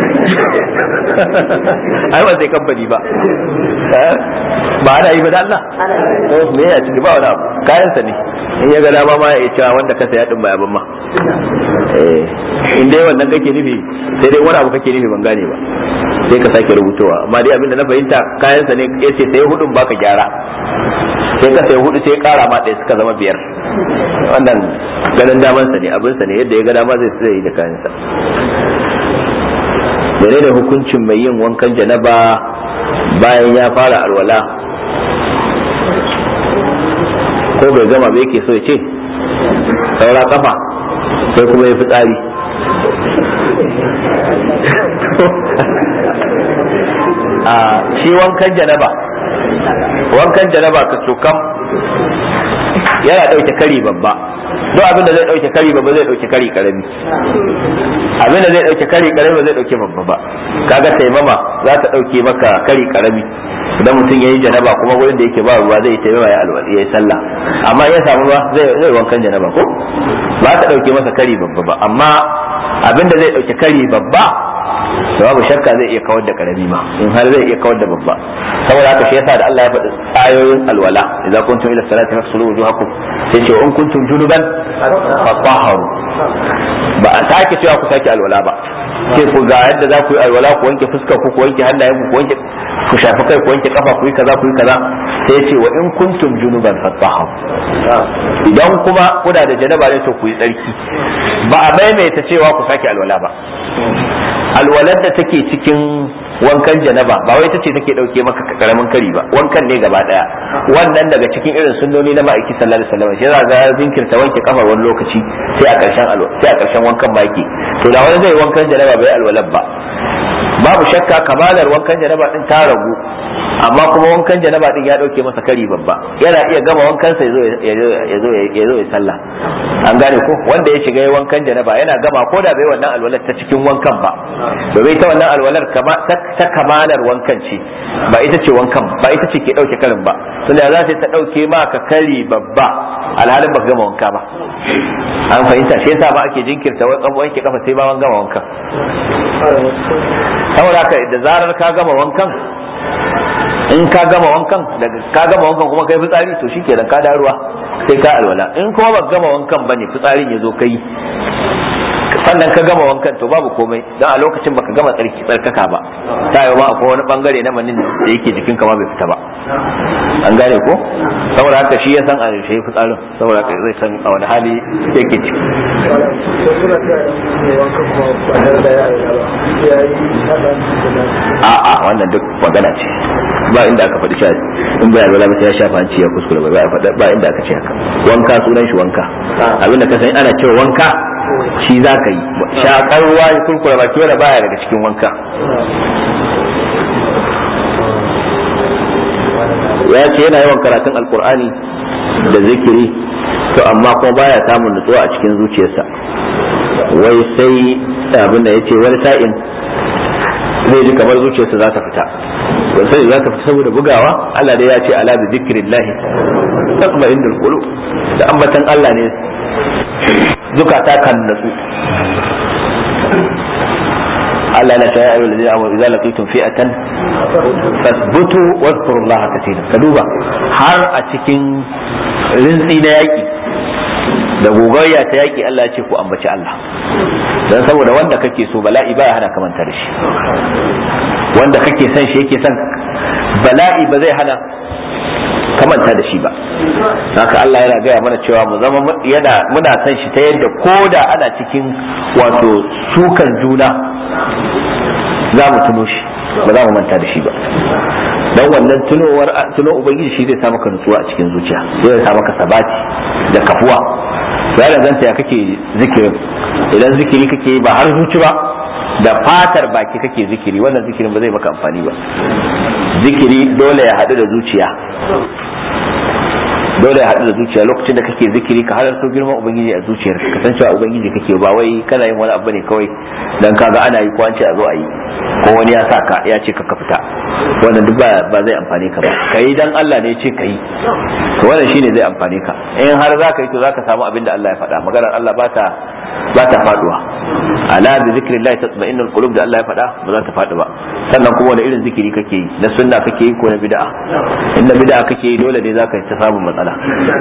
ai ba sai kamfani ba ana yi ba da Allah ko me ya ciki ba wani abu, kayansa ne, in ya ga dama ma ya cewa wanda ka saya din ba yaban ma. in dai wannan kake nufi, sai dai wani abu kake nufi ban gane ba, sai ka sake rubutowa. amma dai abinda na fahimta kayansa ne yace sai hudun baka gyara, sai ka sai hudu sai kara ma ɗaya suka zama 5. wannan ganin damansa ne, abinsa ne, yadda ya ga dama zai yi da kayansa. menene hukuncin mai yin wankan janaba bayan ya fara alwala ko bai gama ba yake so ya ce saura kafa sai kuma ya fitsari? shi wankan janaba ka cokam yana ɗauke kari babba, duk abin da zai dauke kari babba zai dauke kari karami, abin da zai dauke kari karami ba zai dauke babba ba. Kaga taimama za ta dauke maka kari karami idan mutum yayi janaba kuma gurin da yake ba ruwa zai taimama ya alwala yayi sallah, amma ya samu ruwa zai wankan janaba ko ba ta dauke masa kari babba ba. Amma abin da zai dauke kari babba to babu shakka zai iya kawar da karami ma, in har zai iya kawar da babba. Saboda haka shi yasa da Allah ya faɗi ayoyin alwala, idza kuntum ila salati faghsilu wujuhakum, sai ce in kuntum junuban fatahharu, ba a sake cewa ku sake alwala ba, sai ku ga yadda za ku yi alwala, ku wanke fuskar ku wanke hannayen ku wanke ku shafi kai ku wanke kafa ku yi kaza ku yi kaza, sai ce wa in kuntum junuban fatahharu, idan kuma kuna da janaba ne to ku yi tsarki. Ba a maimaita cewa ku sake alwala ba. Alwalar da take cikin wankan janaba ba wai tace take dauke maka karamin kari ba, wankan ne gaba daya. Wannan daga cikin irin sunnoni na ma'aiki sallallahu alaihi wasallam, shi za ga zinkirta wanke kafar wani lokaci sai a karshen wankan ba yake. To da wani zai wankan janaba bai alwalar ba, babu shakka kamalar wankan janaba din ta ragu, amma kuma wankan janaba din ya dauke masa kari babba. Yana iya gama wankan sa ya zo ya sallah, an gane ko. Wanda ya shiga wankan janaba yana gama ko da bai wannan alwalar ta cikin wankan ba, domin ta wannan alwalar ta kamalar wankan ce, ba ita ce wankan, ba ita ce ke dauke karin ba. Tunda za ta dauke maka kari babba alhalin ba gama wanka ba, an fahimta. Shi yasa ba ake jinkirta wanke kafa sai ba an gama wankan. Saboda ka da zarar ka gama wankan, in ka gama wankan daga ka gama wankan kuma kai fitsari to shikenan ka da ruwa sai ka alwala. In kuma ba gama wankan bane fitsarin ya zo kai sannan ka gama wankan to babu komai, dan a lokacin baka gama tsarkaka ba, ta yi ma akwai wani bangare na manin da yake jikin ka ma bai fita ba, an gane ko. Saboda haka shi ya san a shi fitsarin, saboda haka zai san a wani hali yake ciki. A'a wannan duk magana ce, ba inda aka faɗi cewa in bai alwala ba sai ya shafa hanci ya kuskure ba inda aka ce haka. Wanka sunan shi wanka, abinda ka san ana cewa wanka shi za ka yi. Shakar ruwa ya kurkura baki wanda baya daga cikin wanka. Ya ce yana yawan karatun alkur'ani da zikiri, to amma kuma baya samun nutsuwa a cikin zuciyarsa. Wai sai abin da ya ce wani sa'in zai ji kamar zuciyarsa za ta fita, don sai za ta fita saboda bugawa. Allah dai ya ce ala bi zikrillah tatma'innul qulub, da ambatan Allah ne zukata kan natsu. Allah na shaya ayyul ladina amanu idza laqitum fi'atan fasbutu wadhkurullaha katira. Ka duba har a cikin rinzi na yaki da gogayya ta yaki Allah ya ce ku ambaci Allah, dan saboda wanda kake so bala'i baya hana ka manta da shi, wanda kake son shi yake son bala'i ba zai hana ka manta da shi ba. Haka Allah yana gaya mana cewa mu zama muna son shi ta yadda koda ana cikin wato sukan juna za mu tuno shi, ba za mu manta da shi ba. Dan wannan tuno ubangiji shi zai sa maka nutsuwa a cikin zuciya, zai sa maka sabati da kafuwa. Ya danganta ya kake zikirin, idan zikiri kake ba har zuci ba, da fatar baki kake zikiri, wannan zikirin ba zai maka amfani ba. Zikiri dole ya haɗu da zuciya, dole ya haɗu da zuciya. Lokacin da kake zikiri ka halarta girman ubangiji a zuciyar ka san cewa ubangiji kake, ba wai kana yin wani abu ne kawai dan kaga ana yi ko an ce a zo a yi, ko wani ya sa ka ya ce ka fita. Wannan duk ba zai amfane ka ba. Kai dan Allah ne ya ce ka yi, to wannan shine zai amfane ka. In har za ka yi to za ka samu abin da Allah ya faɗa. Maganar Allah ba ta faduwa. Ala bi zikrillah tatma'innul qulub da Allah ya faɗa ba za ta faɗi ba. Sannan kuma wani irin zikiri kake yi, na sunna kake yi ko na bid'a? In na bid'a kake yi dole ne za ka ta samu matsala.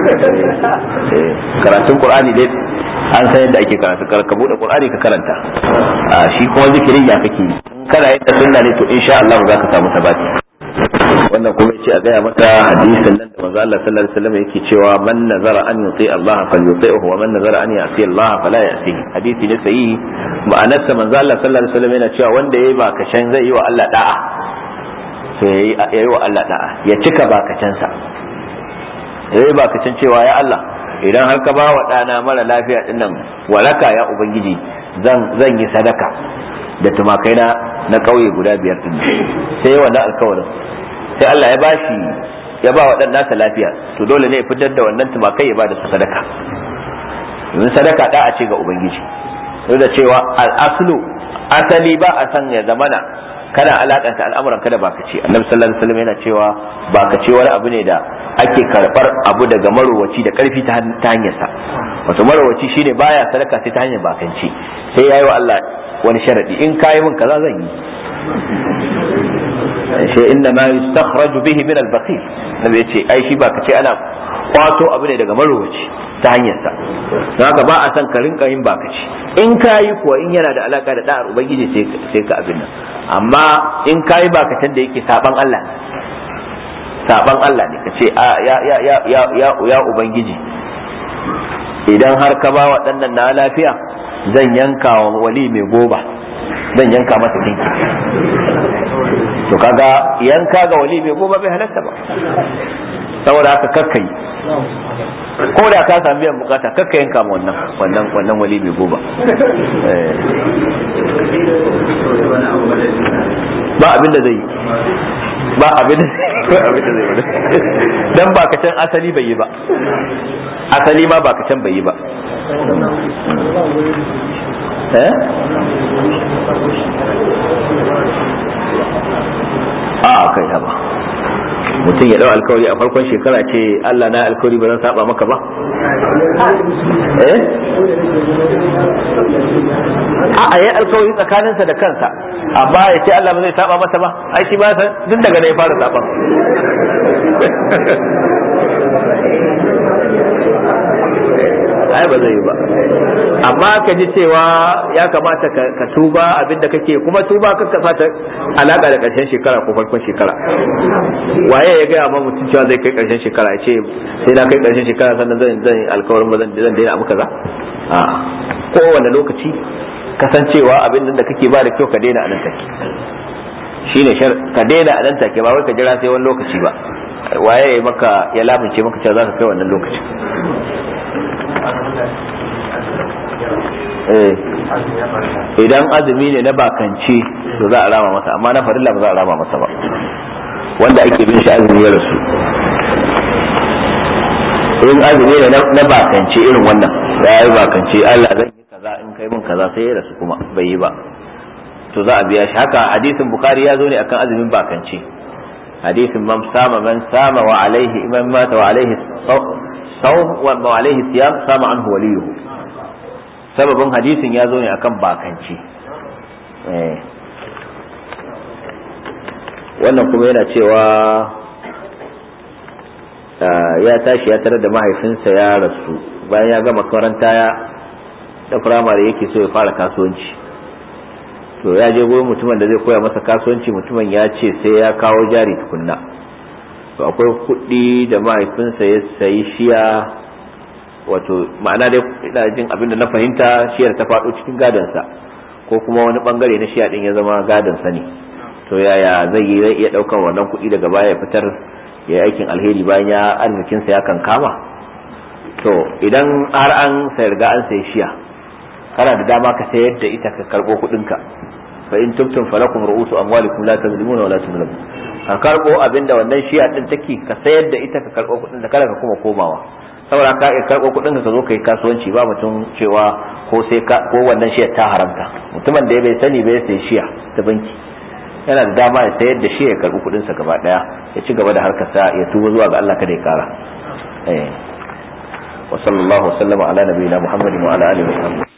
Karatun Qur'ani dai an san yadda ake karatu, ka bude Qur'ani ka karanta. Shi kuma zikirin ya kake yi, kana yadda sunna ne to insha Allah za ka samu sabati. Wannan kuma yace a gaya maka hadisin nan da manzo Allah sallallahu alaihi wasallam yake cewa man nazara an yuti Allah falyuti'hu wa man nazara an ya'si Allah fala ya'sihi. Hadisi ne sahihi, ma'anarsa manzo Allah sallallahu alaihi wasallam yana cewa wanda yayi bakacin zai yi wa Allah da'a, to yayi wa Allah da'a, ya cika bakacinsa. Yayi bakacin cewa ya Allah, idan har ka ba wa dana mara lafiya din nan waraka ya ubangiji, zan yi sadaka da tumakai na kauye guda 5 din. Sai wannan alkawarin, sai Allah ya ba wa dan nasa lafiya, to dole ne ya fitar da wannan tumakai ya ba da sadaka. domin sadaka da'a ce ga ubangiji. duk da cewa asali ba a san ya zamana kana alakanta al'amuran kada baka ce. Annabi sallallahu alaihi wasallam yana cewa baka ce wani abu ne da ake karbar abu daga marowaci da karfi ta hanyar sa. Wato marowaci shine baya sadaka sai ta hanyar bakanci, sai yayi wa Allah wani sharadi, in kai min kaza zan yi. Sai inna ma yustakhraju bihi min al-bakhil, nabi yace ai shi baka ce ana kwato abu ne daga marowaci ta hanyar sa. Don haka ba a san ka rinka yin bakaci, in kayi kuwa in yana da alaka da da'ar ubangiji sai ka abin nan. Amma in kayi bakatan da yake saban Allah ne, ka ce ya ubangiji idan har ka ba waɗannan na lafiya zan yanka wa wali mai goba, zan yanka masa kinki. To kaga yanka ga wali mai goba bai halatta ba, saboda haka kakkai, ko da ka sami biyan bukata kakka yanka ma wannan wali mai goba. Ba abin da zai yi, ba abin da zai yi dan ba ka can asali bai yi ba, asali ma ba ka can bai yi ba. Kai haba, mutum ya dau alkawari a farkon shekara ce Allah na alkawari ba zan saba maka ba. Yi alkawari tsakaninsa da kansa, amma ya ce Allah ba zai saba masa ba, ai shi ba san tun daga nan ya fara saban. Ai ba zai yi ba, amma ka ji cewa ya kamata ka tuba abinda kake, kuma tuba ka fata alaka da karshen shekara ko farkon shekara. Waye ya gaya ma mutum cewa zai kai karshen shekara, ya ce sai na kai karshen shekara sannan zan alkawarin ba zan daina abu kaza. Kowane lokaci kasancewa abin da kake ba da kyau ka daina a nan take, shine ka daina a nan take, ba wai ka jira sai wani lokaci ba. Waye ya lamunce maka cewa za ka kai wannan lokacin? Idan azumi ne na bakance to za a rama masa, amma na farilla ba za a rama masa ba. Wanda ake bin shi azumi ya rasu, in azumi ne na bakance irin wannan, ya yi bakance Allah zan yi kaza in kai min kaza, sai ya rasu kuma bai yi ba, to za a biya shi. Haka hadisin Bukhari ya zo ne akan azumin bakance, hadisin man sama wa alaihi man mata wa alaihi sawm wa alaihi siyam sama anhu waliyuhu. Sababin hadisin ya zo ne akan bakanci. Wannan kuma yana cewa ya tashi ya tarar da mahaifinsa ya rasu bayan ya gama makaranta da firamare, yake so ya fara kasuwanci. To ya je gurin mutumin da zai koya masa kasuwanci, mutumin ya ce sai ya kawo jari tukunna. To akwai kuɗi da mahaifinsa ya sayi shiya, wato ma'ana dai ina jin abin da na fahimta shiyar ta faɗo cikin gadonsa, ko kuma wani bangare na shiya din ya zama gadonsa ne. To yaya zai iya ɗaukar wannan kuɗi daga baya ya fitar ya yi aikin alheri bayan ya arzikinsa ya kan kama? To idan har an riga an sayi shiya, kana da dama ka sayar da ita ka karɓo kuɗinka. Fa in tubtum falakum ru'usu amwalikum la tazlimuna wa la tuzlamun. Ka karɓo abinda wannan shiya din take, ka sayar da ita ka karɓo kuɗin da kada ka kuma komawa. Saboda ka karɓo kuɗin ka zo ka yi kasuwanci, ba mutum cewa ko wannan shiya ta haramta. Mutumin da ya bai sani bai sai shiya ta banki, yana da dama ya sayar da shi ya karɓi kuɗinsa gaba ɗaya, ya ci gaba da harkarsa, ya tuba zuwa ga Allah kada ya kara. Wa sallallahu wa sallama ala nabiyina Muhammadin wa ala alihi wa sahbihi.